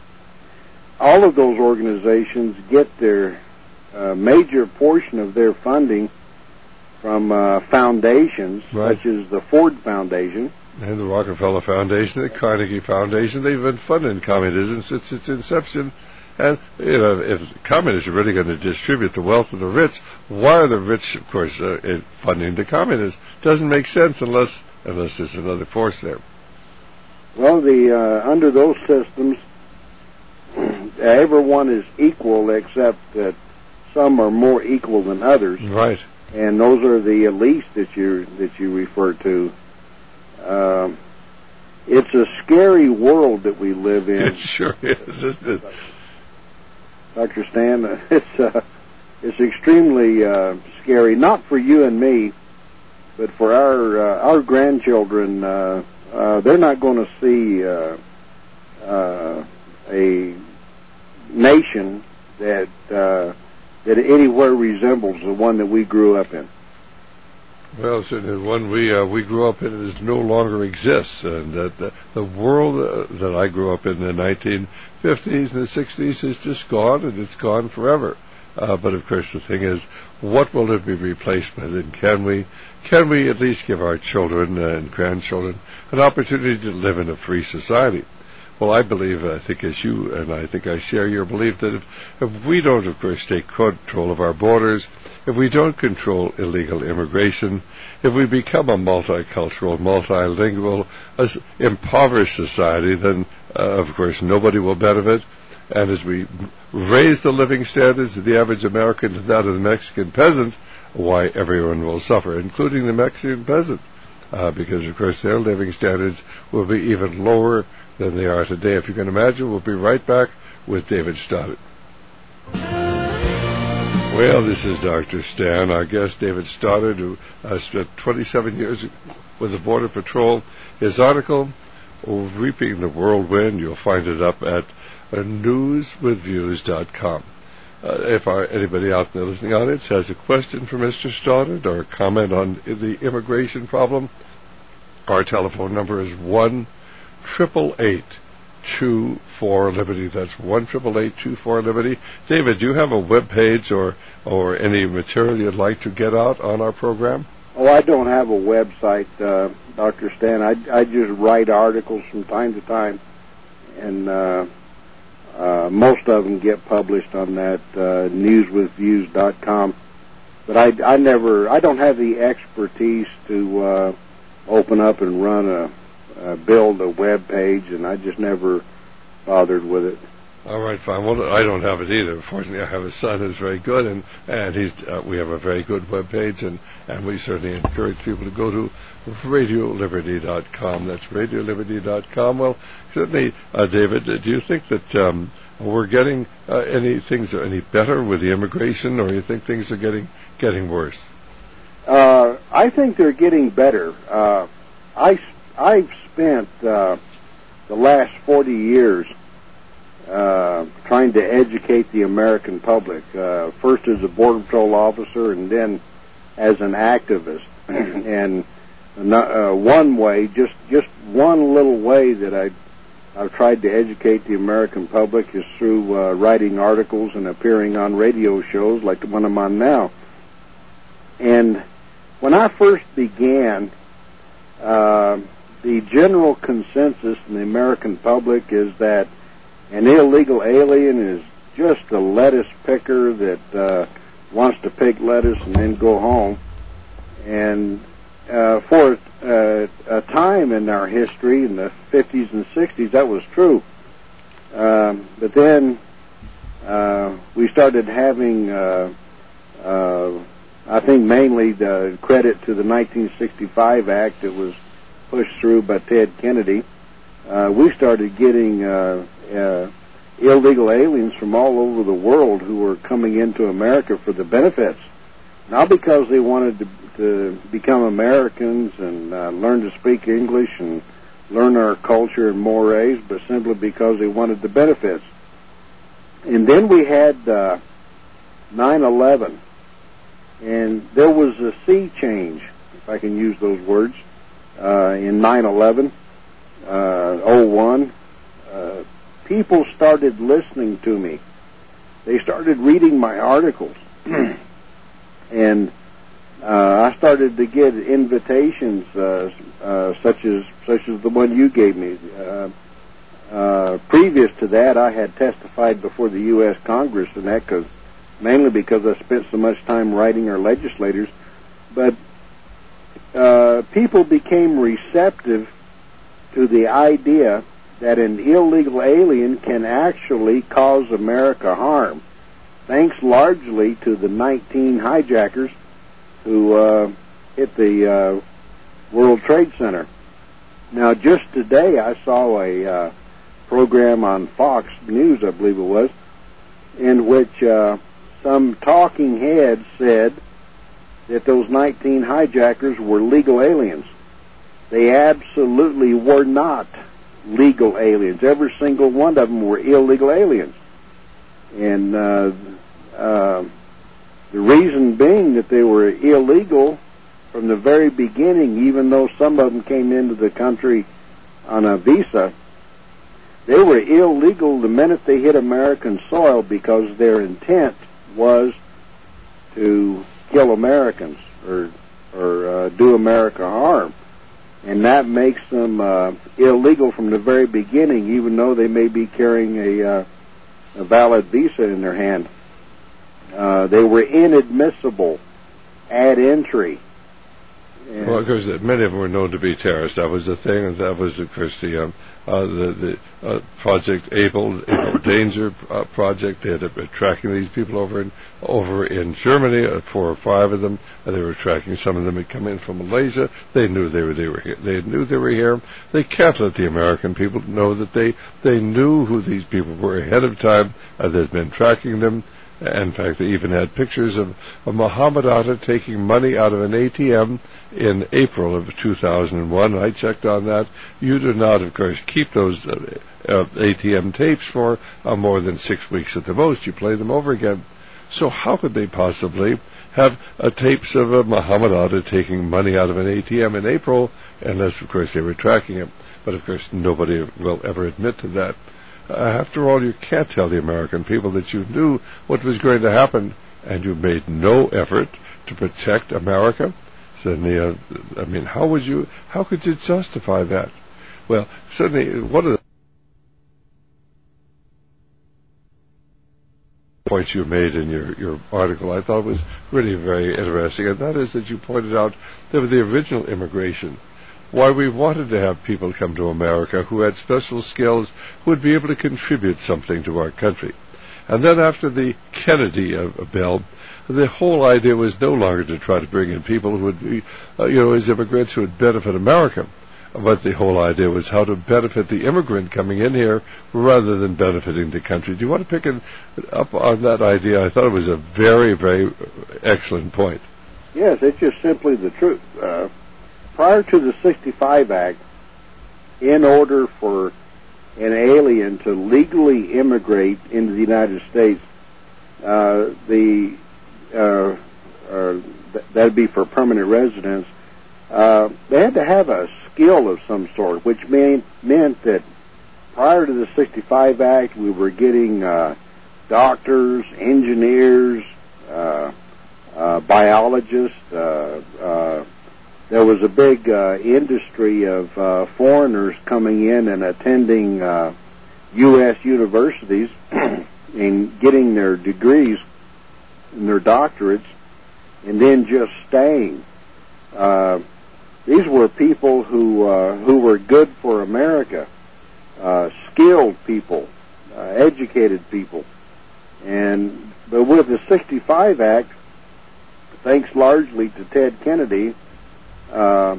all of those organizations get their uh, major portion of their funding from uh, foundations, right, such as the Ford Foundation. And the Rockefeller Foundation, the Carnegie Foundation. They've been funding communism since its inception. And, you know, if communists are really going to distribute the wealth of the rich, why are the rich, of course, uh, funding the communists? Doesn't make sense unless unless there's another force there. Well, the uh, under those systems, everyone is equal except that some are more equal than others. Right. And those are the elites that you that you refer to. Um, it's a scary world that we live in. It sure is, isn't it? Doctor Stan, it's uh, it's extremely uh, scary. Not for you and me, but for our uh, our grandchildren. Uh, uh, they're not going to see uh, uh, a nation that uh, that anywhere resembles the one that we grew up in. Well, certainly the one we uh, we grew up in is no longer exists, and that the, the world uh, that I grew up in in the nineteen fifties and the sixties is just gone, and it's gone forever. Uh, but of course, the thing is, what will it be replaced by? Then can we can we at least give our children and grandchildren an opportunity to live in a free society? Well, I believe, I think as you, and I think I share your belief, that if, if we don't, of course, take control of our borders, if we don't control illegal immigration, if we become a multicultural, multilingual, uh, impoverished society, then, uh, of course, nobody will benefit. And as we raise the living standards of the average American to that of the Mexican peasant, why, everyone will suffer, including the Mexican peasant, uh, because, of course, their living standards will be even lower than they are today. If you can imagine, we'll be right back with David Stoddard. Well, this is Doctor Stan. Our guest, David Stoddard, who uh, spent twenty-seven years with the Border Patrol. His article, oh, Reaping the Whirlwind, you'll find it up at uh, news with views dot com. Uh, if our, anybody out in the listening audience has a question for Mister Stoddard or a comment on the immigration problem, our telephone number is one triple eight two four Liberty. That's one triple eight two four Liberty. David, do you have a web page or or any material you'd like to get out on our program? Oh, I don't have a website, uh, Doctor Stan. I I just write articles from time to time, and uh, uh, most of them get published on that uh, news with views dot com. But I I never I don't have the expertise to uh, open up and run a Uh, build a web page, and I just never bothered with it. All right, fine. Well, I don't have it either. Fortunately, I have a son who's very good, and and he's uh, we have a very good web page, and and we certainly encourage people to go to radio liberty dot com. That's radio liberty dot com. Well, certainly, uh, David, do you think that um, we're getting uh, any things are any better with the immigration, or you think things are getting getting worse? Uh, I think they're getting better. Uh, I I've spent uh, the last forty years uh, trying to educate the American public, uh, first as a Border Patrol officer and then as an activist. And uh, one way, just just one little way that I, I've tried to educate the American public is through uh, writing articles and appearing on radio shows like the one I'm on now. And when I first began, uh, the general consensus in the American public is that an illegal alien is just a lettuce picker that uh, wants to pick lettuce and then go home. And uh, for uh, a time in our history, in the fifties and sixties, that was true. Um, but then uh, we started having, uh, uh, I think mainly the credit to the nineteen sixty-five Act that was pushed through by Ted Kennedy. Uh, we started getting uh, uh, illegal aliens from all over the world who were coming into America for the benefits, not because they wanted to, to become Americans and uh, learn to speak English and learn our culture and mores, but simply because they wanted the benefits. And then we had uh, nine eleven, and there was a sea change, if I can use those words, uh, in nine eleven, uh, oh one. Uh, people started listening to me. They started reading my articles. And uh, I started to get invitations uh, uh, such as such as the one you gave me. Uh, uh, previous to that, I had testified before the U S Congress, and that cause, mainly because I spent so much time writing our legislators. But uh, people became receptive to the idea that an illegal alien can actually cause America harm, thanks largely to the nineteen hijackers who uh, hit the uh, World Trade Center. Now, just today I saw a uh, program on Fox News, I believe it was, in which uh, some talking head said that those nineteen hijackers were legal aliens. They absolutely were not legal aliens. Every single one of them were illegal aliens. And uh, uh, the reason being that they were illegal from the very beginning, even though some of them came into the country on a visa, they were illegal the minute they hit American soil because their intent was to kill Americans or, or uh, do America harm. And that makes them uh, illegal from the very beginning, even though they may be carrying a, uh, a valid visa in their hand. Uh, they were inadmissible at entry. And well, of course, many of them were known to be terrorists. That was the thing, and that was, of course, the um, uh, the, the uh, Project Able, Able Danger uh, project. They had been tracking these people over in over in Germany, uh, four or five of them. Uh, they were tracking some of them had come in from Malaysia. They knew they were they were here. They knew they were here. They can't let the American people know that they they knew who these people were ahead of time. Uh, they'd been tracking them. In fact, they even had pictures of, of Muhammad Atta taking money out of an A T M in April of two thousand one. I checked on that. You do not, of course, keep those uh, uh, A T M tapes for uh, more than six weeks at the most. You play them over again. So how could they possibly have uh, tapes of uh, Muhammad Atta taking money out of an A T M in April, unless, of course, they were tracking him? But, of course, nobody will ever admit to that. Uh, after all, you can't tell the American people that you knew what was going to happen, and you made no effort to protect America. So, uh, I mean, how would you? How could you justify that? Well, certainly, one of the points you made in your, your article, I thought was really very interesting, and that is that you pointed out that with the original immigration, why we wanted to have people come to America who had special skills, who would be able to contribute something to our country. And then after the Kennedy uh, bill, the whole idea was no longer to try to bring in people who would be, uh, you know, as immigrants who would benefit America. But the whole idea was how to benefit the immigrant coming in here rather than benefiting the country. Do you want to pick it up on that idea? I thought it was a very, very excellent point. Yes, it's just simply the truth. Uh, Prior to the sixty-five Act, in order for an alien to legally immigrate into the United States, uh, the uh, uh, th- that'd be for permanent residence, uh, they had to have a skill of some sort, which mean, meant that prior to the sixty-five Act, we were getting uh, doctors, engineers, uh, uh, biologists, uh, uh, there was a big uh, industry of uh, foreigners coming in and attending uh, U S universities and getting their degrees and their doctorates and then just staying. Uh, these were people who uh, who were good for America, uh, skilled people, uh, educated people. And but with the sixty-five Act, thanks largely to Ted Kennedy, uh,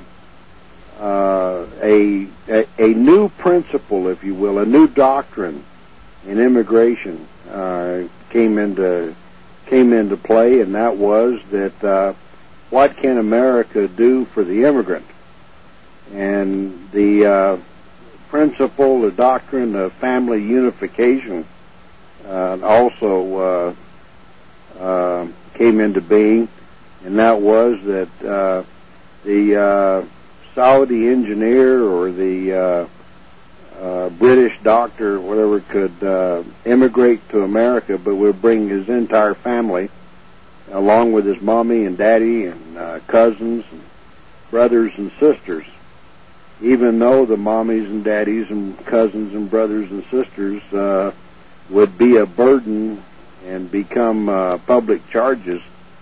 uh, a, a a new principle, if you will, a new doctrine in immigration uh, came into came into play, and that was that uh, what can America do for the immigrant? And the uh, principle, the doctrine of family unification uh, also uh, uh, came into being, and that was that uh, the uh, Saudi engineer or the uh, uh, British doctor, whatever, could uh, immigrate to America, but would bring his entire family, along with his mommy and daddy and uh, cousins and brothers and sisters, even though the mommies and daddies and cousins and brothers and sisters uh, would be a burden and become uh, public charges.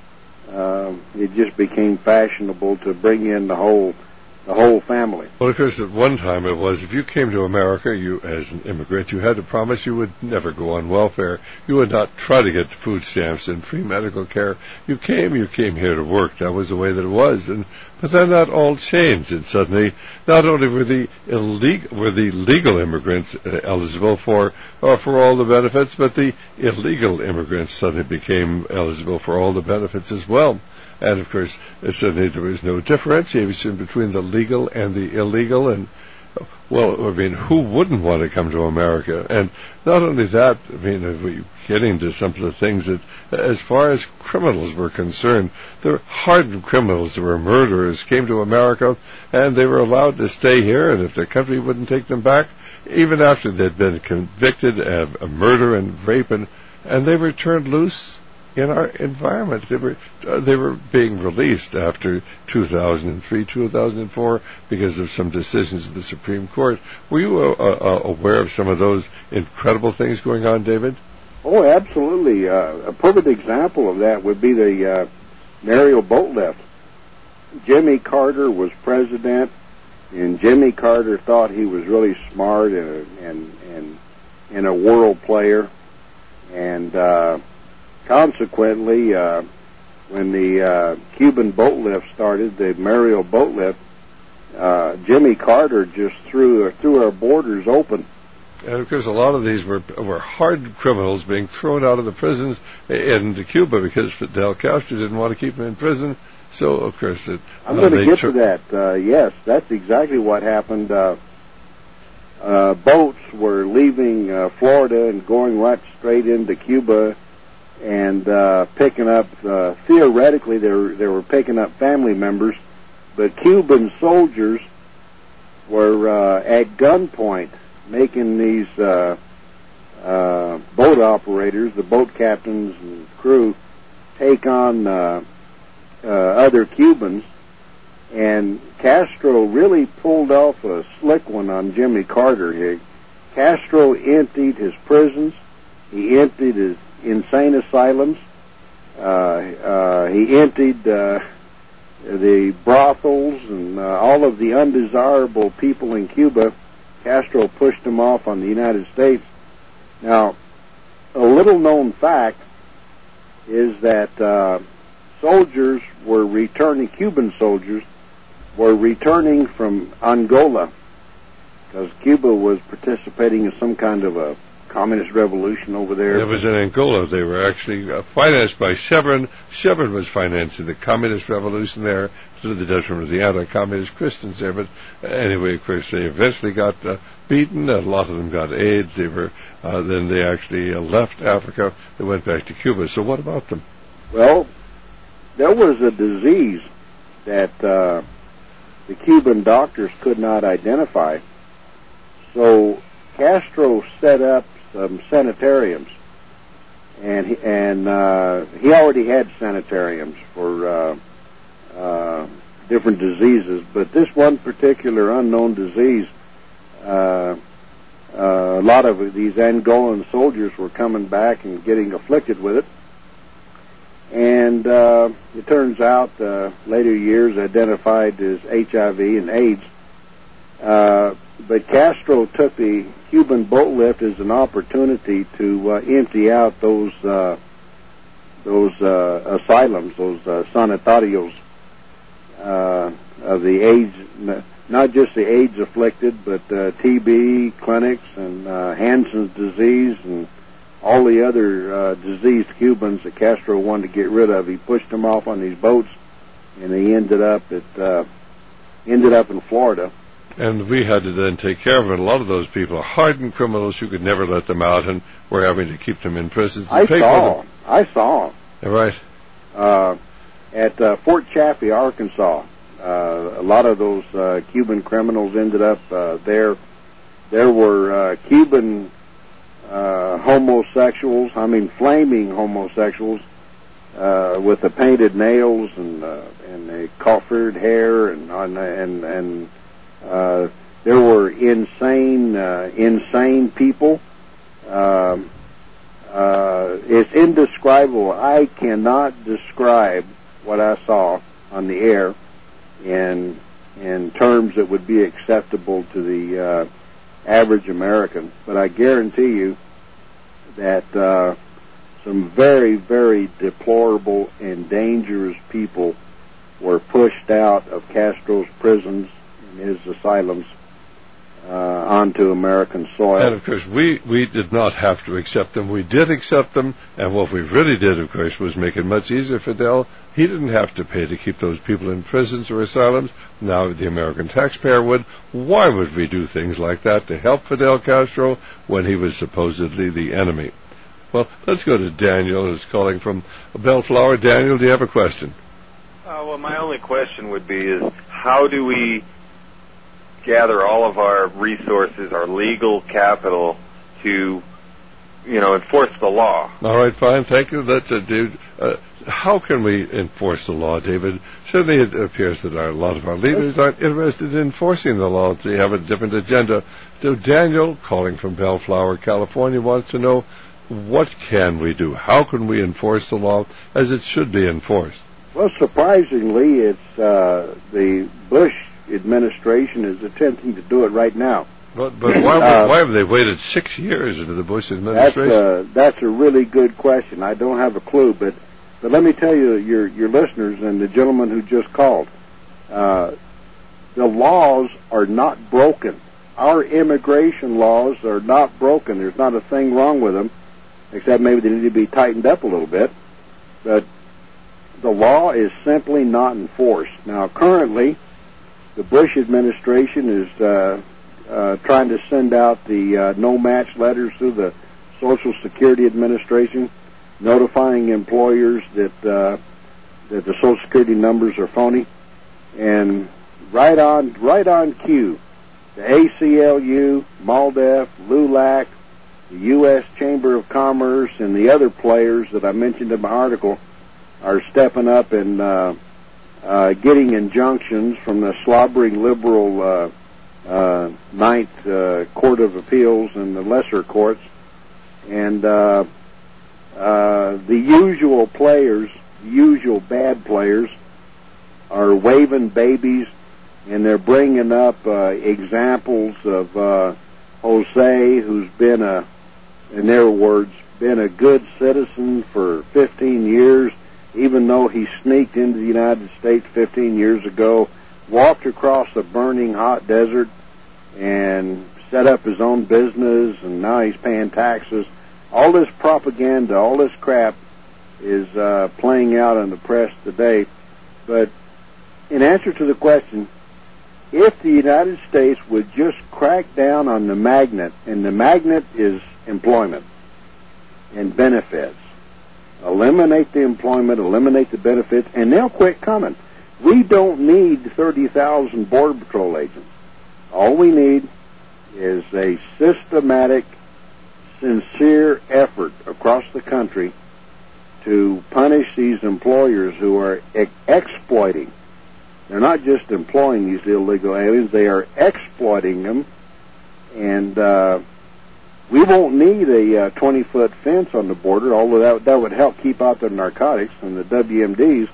Uh, it just became fashionable to bring in the whole the whole family. Well, because at one time it was, if you came to America, you as an immigrant, you had to promise you would never go on welfare. You would not try to get food stamps and free medical care. You came, you came here to work. That was the way that it was. And but then that all changed, and suddenly not only were the illegal were the legal immigrants uh, eligible for uh, for all the benefits, but the illegal immigrants suddenly became eligible for all the benefits as well. And, of course, suddenly there was no differentiation between the legal and the illegal. And, well, I mean, who wouldn't want to come to America? And not only that, I mean, if we get into some of the things that, as far as criminals were concerned, the hardened criminals that were murderers came to America, and they were allowed to stay here, and if their country wouldn't take them back, even after they'd been convicted of murder and rape, and, and they were turned loose in our environment. They were uh, they were being released after two thousand three, two thousand four because of some decisions of the Supreme Court. Were you uh, uh, aware of some of those incredible things going on, David? Oh, absolutely. Uh, a perfect example of that would be the uh, Mariel Boatlift. Jimmy Carter was president, and Jimmy Carter thought he was really smart and a, and, and, and a world player, and uh, consequently, uh, when the uh, Cuban boat lift started, the Mariel boat lift, uh, Jimmy Carter just threw threw our borders open. And of course, a lot of these were were hardened criminals being thrown out of the prisons into Cuba because Fidel Castro didn't want to keep them in prison. So, of course, it, I'm uh, going to get tr- to that. Uh, yes, that's exactly what happened. Uh, uh, boats were leaving uh, Florida and going right straight into Cuba, and uh, picking up, uh, theoretically, they were, they were picking up family members, but Cuban soldiers were uh, at gunpoint making these uh, uh, boat operators, the boat captains and crew, take on uh, uh, other Cubans, and Castro really pulled off a slick one on Jimmy Carter here. Castro emptied his prisons, he emptied his insane asylums. Uh, uh, he emptied uh, the brothels and uh, all of the undesirable people in Cuba. Castro pushed them off on the United States. Now, a little-known fact is that uh, soldiers were returning, Cuban soldiers were returning from Angola, because Cuba was participating in some kind of a communist revolution over there. It was in Angola. They were actually uh, financed by Chevron. Chevron was financing the communist revolution there to the detriment of the anti-communist Christians there. But uh, anyway, of course, they eventually got uh, beaten. A lot of them got AIDS. They were uh, then they actually uh, left Africa. They went back to Cuba. So what about them? Well, there was a disease that uh, the Cuban doctors could not identify. So Castro set up some sanitariums, and he, and uh, he already had sanitariums for uh, uh, different diseases, but this one particular unknown disease, uh, uh, a lot of these Angolan soldiers were coming back and getting afflicted with it. And uh, it turns out, uh, later years identified as H I V and AIDS. Uh, but Castro took the Cuban boat lift as an opportunity to uh, empty out those uh, those uh, asylums, those uh, sanitarios uh, of the AIDS, not just the AIDS afflicted, but uh, T B clinics and uh, Hansen's disease and all the other uh, diseased Cubans that Castro wanted to get rid of. He pushed them off on these boats, and they ended up at uh, ended up in Florida. And we had to then take care of it. A lot of those people are hardened criminals. You could never let them out, and we're having to keep them in prisons. I saw. I saw. Right. Uh, at uh, Fort Chaffee, Arkansas, uh, a lot of those uh, Cuban criminals ended up uh, there. There were uh, Cuban uh, homosexuals, I mean flaming homosexuals, uh, with the painted nails and uh, and the coffered hair, and and and uh, there were insane uh, insane people. Um, uh, it's indescribable. I cannot describe what I saw on the air in in terms that would be acceptable to the uh, average American, but I guarantee you that uh, some very, very deplorable and dangerous people were pushed out of Castro's prisons and his asylums uh, onto American soil. And, of course, we, we did not have to accept them. We did accept them, and what we really did, of course, was make it much easier for Fidel. He didn't have to pay to keep those people in prisons or asylums. Now the American taxpayer would. Why would we do things like that to help Fidel Castro when he was supposedly the enemy? Well, let's go to Daniel, who's calling from Bellflower. Daniel, do you have a question? Uh, well, my only question would be is how do we gather all of our resources, our legal capital, to, you know, enforce the law? All right, fine. Thank you. That's a dude. Uh, how can we enforce the law, David? Certainly it appears that our, a lot of our leaders aren't interested in enforcing the law. They have a different agenda. So Daniel, calling from Bellflower, California, wants to know, what can we do? How can we enforce the law as it should be enforced? Well, surprisingly, it's uh, the Bush administration is attempting to do it right now. But, but why, uh, why have they waited six years into the Bush administration? That's, uh, that's a really good question. I don't have a clue, but but let me tell you, your your listeners and the gentleman who just called, uh, the laws are not broken. Our immigration laws are not broken. There's not a thing wrong with them, except maybe they need to be tightened up a little bit. But the law is simply not enforced. Now, currently, the Bush administration is uh, uh, trying to send out the uh, no-match letters through the Social Security Administration, notifying employers that uh, that the Social Security numbers are phony. And right on, right on cue, the A C L U, MALDEF, LULAC, the U S Chamber of Commerce, and the other players that I mentioned in my article are stepping up and uh, uh, getting injunctions from the slobbering liberal uh, uh, Ninth uh, Court of Appeals and the lesser courts. And uh, uh, the usual players, the usual bad players, are waving babies, and they're bringing up uh, examples of uh, Jose, who's been a, in their words, been a good citizen for fifteen years, even though he sneaked into the United States fifteen years ago, walked across a burning hot desert, and set up his own business, and now he's paying taxes. All this propaganda, all this crap is uh, playing out in the press today. But in answer to the question, if the United States would just crack down on the magnet, and the magnet is employment and benefits, eliminate the employment, eliminate the benefits, and they'll quit coming. We don't need thirty thousand Border Patrol agents. All we need is a systematic, sincere effort across the country to punish these employers who are ex- exploiting. They're not just employing these illegal aliens, they are exploiting them and uh, we won't need a twenty-foot uh, fence on the border, although that, that would help keep out the narcotics and the W M Ds.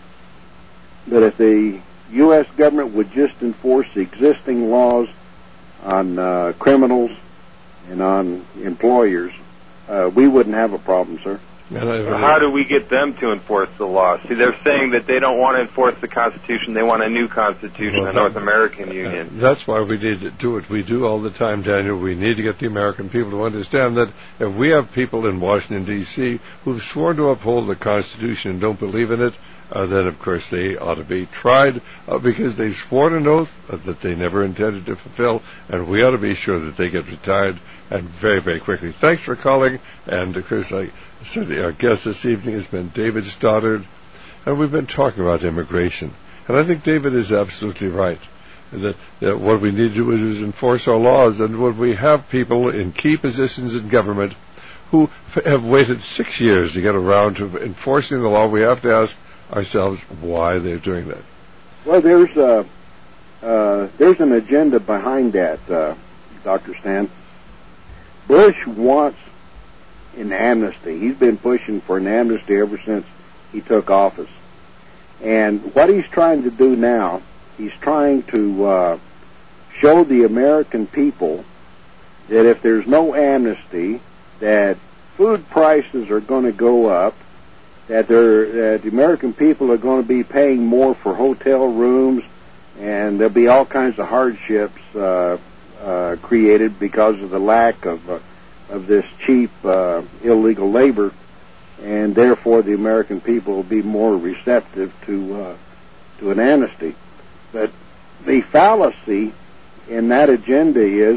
But if the U S government would just enforce the existing laws on uh, criminals and on employers, uh, we wouldn't have a problem, sir. How do we get them to enforce the law? See, they're saying that they don't want to enforce the Constitution. They want a new Constitution, well, the North American Union. That's why we need to do it. We do all the time, Daniel. We need to get the American people to understand that if we have people in Washington, D C who've sworn to uphold the Constitution and don't believe in it, uh, then, of course, they ought to be tried uh, because they've sworn an oath uh, that they never intended to fulfill, and we ought to be sure that they get retired, and very, very quickly. Thanks for calling, and, of course, I said our guest this evening has been David Stoddard, and we've been talking about immigration. And I think David is absolutely right, that, that what we need to do is enforce our laws, and when we have people in key positions in government who f- have waited six years to get around to enforcing the law, we have to ask ourselves why they're doing that. Well, there's uh, uh, there's an agenda behind that, uh, Doctor Stan. Bush wants an amnesty. He's been pushing for an amnesty ever since he took office. And what he's trying to do now, he's trying to uh, show the American people that if there's no amnesty, that food prices are going to go up, that, that the American people are going to be paying more for hotel rooms, and there'll be all kinds of hardships uh, uh, created because of the lack of uh, of this cheap uh, illegal labor, and therefore the American people will be more receptive to uh, to an amnesty. But the fallacy in that agenda is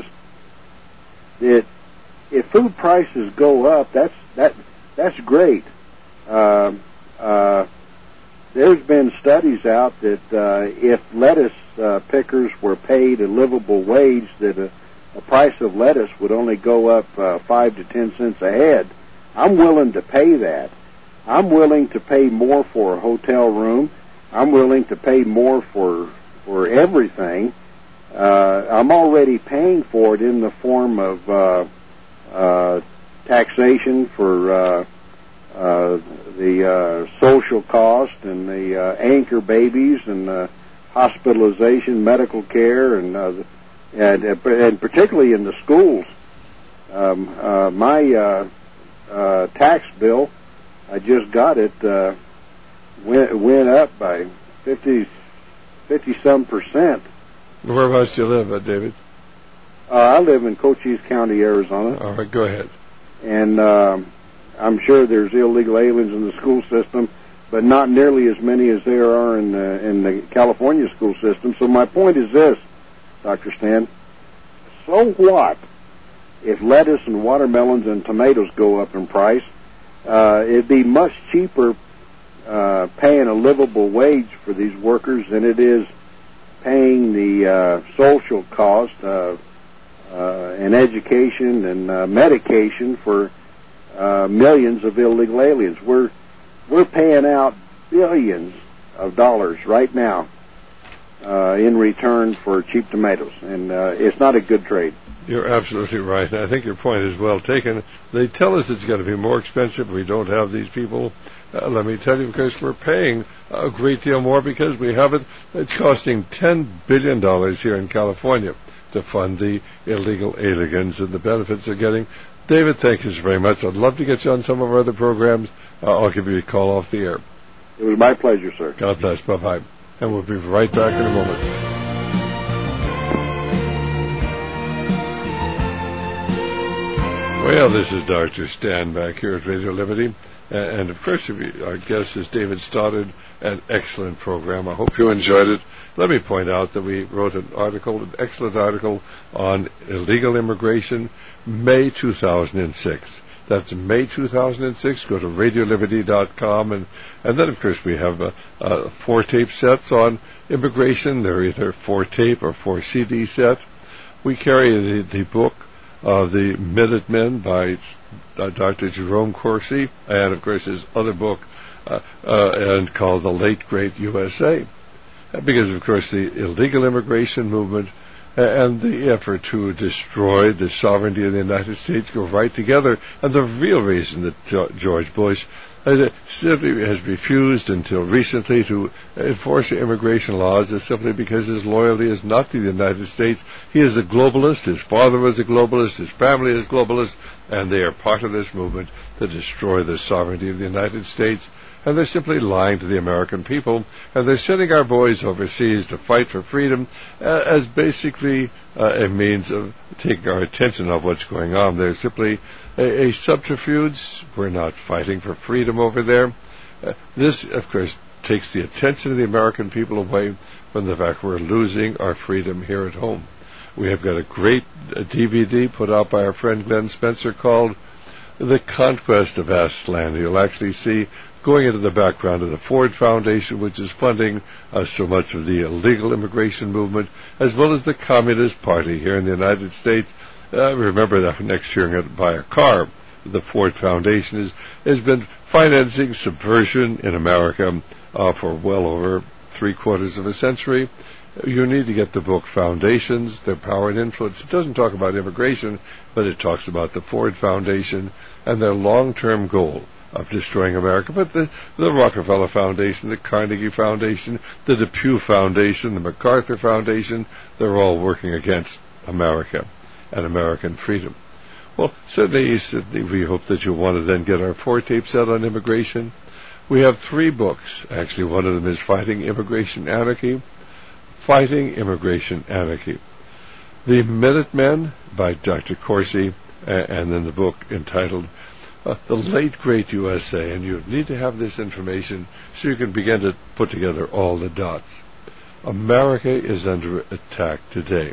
that if food prices go up, that's that that's great. Uh, uh, there's been studies out that uh, if lettuce uh, pickers were paid a livable wage, that a, a price of lettuce would only go up uh, five to ten cents a head. I'm willing to pay that. I'm willing to pay more for a hotel room. I'm willing to pay more for for everything. Uh, I'm already paying for it in the form of uh, uh, taxation for uh, uh, the uh, social cost and the uh, anchor babies and uh, hospitalization, medical care, and uh, and, and particularly in the schools. Um, uh, my uh, uh, tax bill, I just got it, uh, went went up by fifty, fifty some percent. Whereabouts do you live, uh, David? Uh, I live in Cochise County, Arizona. All right, go ahead. And um, I'm sure there's illegal aliens in the school system, but not nearly as many as there are in the, in the California school system. So my point is this, Doctor Stan. So what if lettuce and watermelons and tomatoes go up in price? Uh, it'd be much cheaper uh, paying a livable wage for these workers than it is paying the uh, social cost uh, uh, and education and uh, medication for uh, millions of illegal aliens. We're we're paying out billions of dollars right now uh, in return for cheap tomatoes, and uh, it's not a good trade. You're absolutely right. I think your point is well taken. They tell us it's going to be more expensive. We don't have these people. Uh, let me tell you, because we're paying a great deal more because we have it. It's costing ten billion dollars here in California to fund the illegal aliens and the benefits they're getting. David, thank you very much. I'd love to get you on some of our other programs. Uh, I'll give you a call off the air. It was my pleasure, sir. God bless. Bye-bye. And we'll be right back in a moment. Well, this is Doctor Stan back here at Radio Liberty. And, of course, our guest is David Stoddard, an excellent program. I hope you enjoyed it. Let me point out that we wrote an article, an excellent article, on illegal immigration, May two thousand six. That's May two thousand six. Go to radio liberty dot com. And, and then, of course, we have uh, uh, four tape sets on immigration. They're either four tape or four C D set. We carry the, the book, Uh, the Minutemen by uh, Doctor Jerome Corsi, and of course his other book, uh, uh, and called The Late Great U S A. Because of course the illegal immigration movement and the effort to destroy the sovereignty of the United States go right together. And the real reason that George Bush uh, simply has refused until recently to enforce immigration laws is simply because his loyalty is not to the United States. He is a globalist. His father was a globalist. His family is globalist. And they are part of this movement to destroy the sovereignty of the United States. And they're simply lying to the American people, and they're sending our boys overseas to fight for freedom uh, as basically uh, a means of taking our attention off what's going on. They're simply a, a subterfuge. We're not fighting for freedom over there. Uh, this, of course, takes the attention of the American people away from the fact we're losing our freedom here at home. We have got a great uh, D V D put out by our friend Glenn Spencer called The Conquest of Vast Land. You'll actually see, going into the background of the Ford Foundation, which is funding uh, so much of the illegal immigration movement, as well as the Communist Party here in the United States. Uh, remember that next year you're going to buy a car. The Ford Foundation is, has been financing subversion in America uh, for well over three quarters of a century. You need to get the book Foundations, Their Power and Influence. It doesn't talk about immigration, but it talks about the Ford Foundation and their long-term goal of destroying America. But the, the Rockefeller Foundation, the Carnegie Foundation, the DePuy Foundation, the MacArthur Foundation, they're all working against America and American freedom. Well, certainly, certainly we hope that you'll want to then get our four tapes out on immigration. We have three books. Actually, one of them is Fighting Immigration Anarchy. Fighting Immigration Anarchy. The Minutemen by Doctor Corsi, uh, and then the book entitled Uh, the Late Great U S A, and you need to have this information so you can begin to put together all the dots. America is under attack today.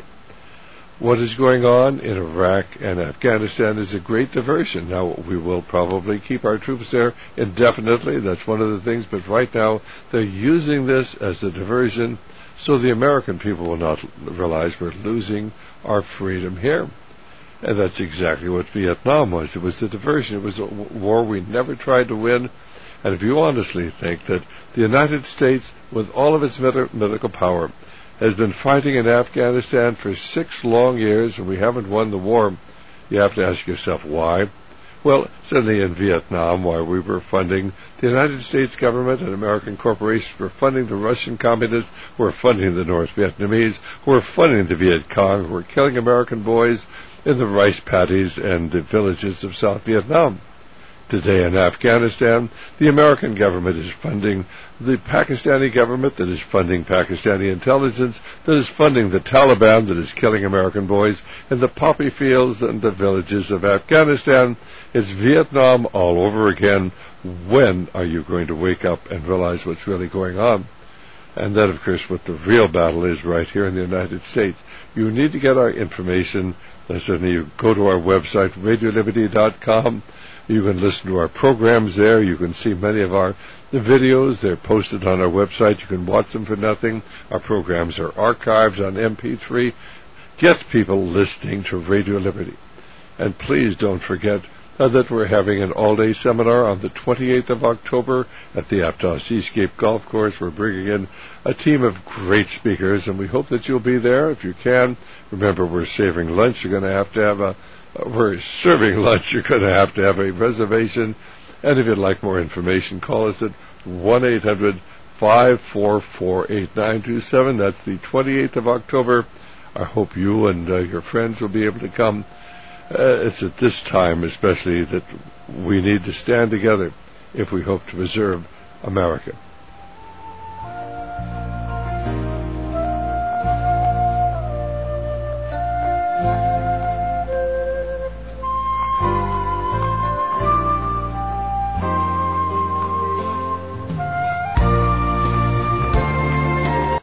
What is going on in Iraq and Afghanistan is a great diversion. Now, we will probably keep our troops there indefinitely. That's one of the things, but right now they're using this as a diversion so the American people will not realize we're losing our freedom here. And that's exactly what Vietnam was. It was a diversion. It was a war we never tried to win. And if you honestly think that the United States, with all of its medical power, has been fighting in Afghanistan for six long years and we haven't won the war, you have to ask yourself why. Well, certainly in Vietnam, while we were funding the United States government and American corporations were funding the Russian communists, who were funding the North Vietnamese, who were funding the Viet Cong, who were killing American boys in the rice paddies and the villages of South Vietnam. Today in Afghanistan, the American government is funding the Pakistani government that is funding Pakistani intelligence, that is funding the Taliban that is killing American boys in the poppy fields and the villages of Afghanistan. It's Vietnam all over again. When are you going to wake up and realize what's really going on? And that, of course, what the real battle is right here in the United States. You need to get our information. Listen, you go to our website, radio liberty dot com. You can listen to our programs there. You can see many of our the videos. They're posted on our website. You can watch them for nothing. Our programs are archived on M P three. Get people listening to Radio Liberty. And please don't forget uh, that we're having an all-day seminar on the twenty-eighth of October at the Aptos Seascape Golf Course. We're bringing in a team of great speakers, and we hope that you'll be there if you can. Remember, we're saving lunch. You're going to have to have a Uh, we're serving lunch. You're going to have to have a reservation. And if you'd like more information, call us at one eight hundred five four four eight nine two seven. That's the twenty-eighth of October. I hope you and uh, your friends will be able to come. Uh, it's at this time especially that we need to stand together if we hope to preserve America.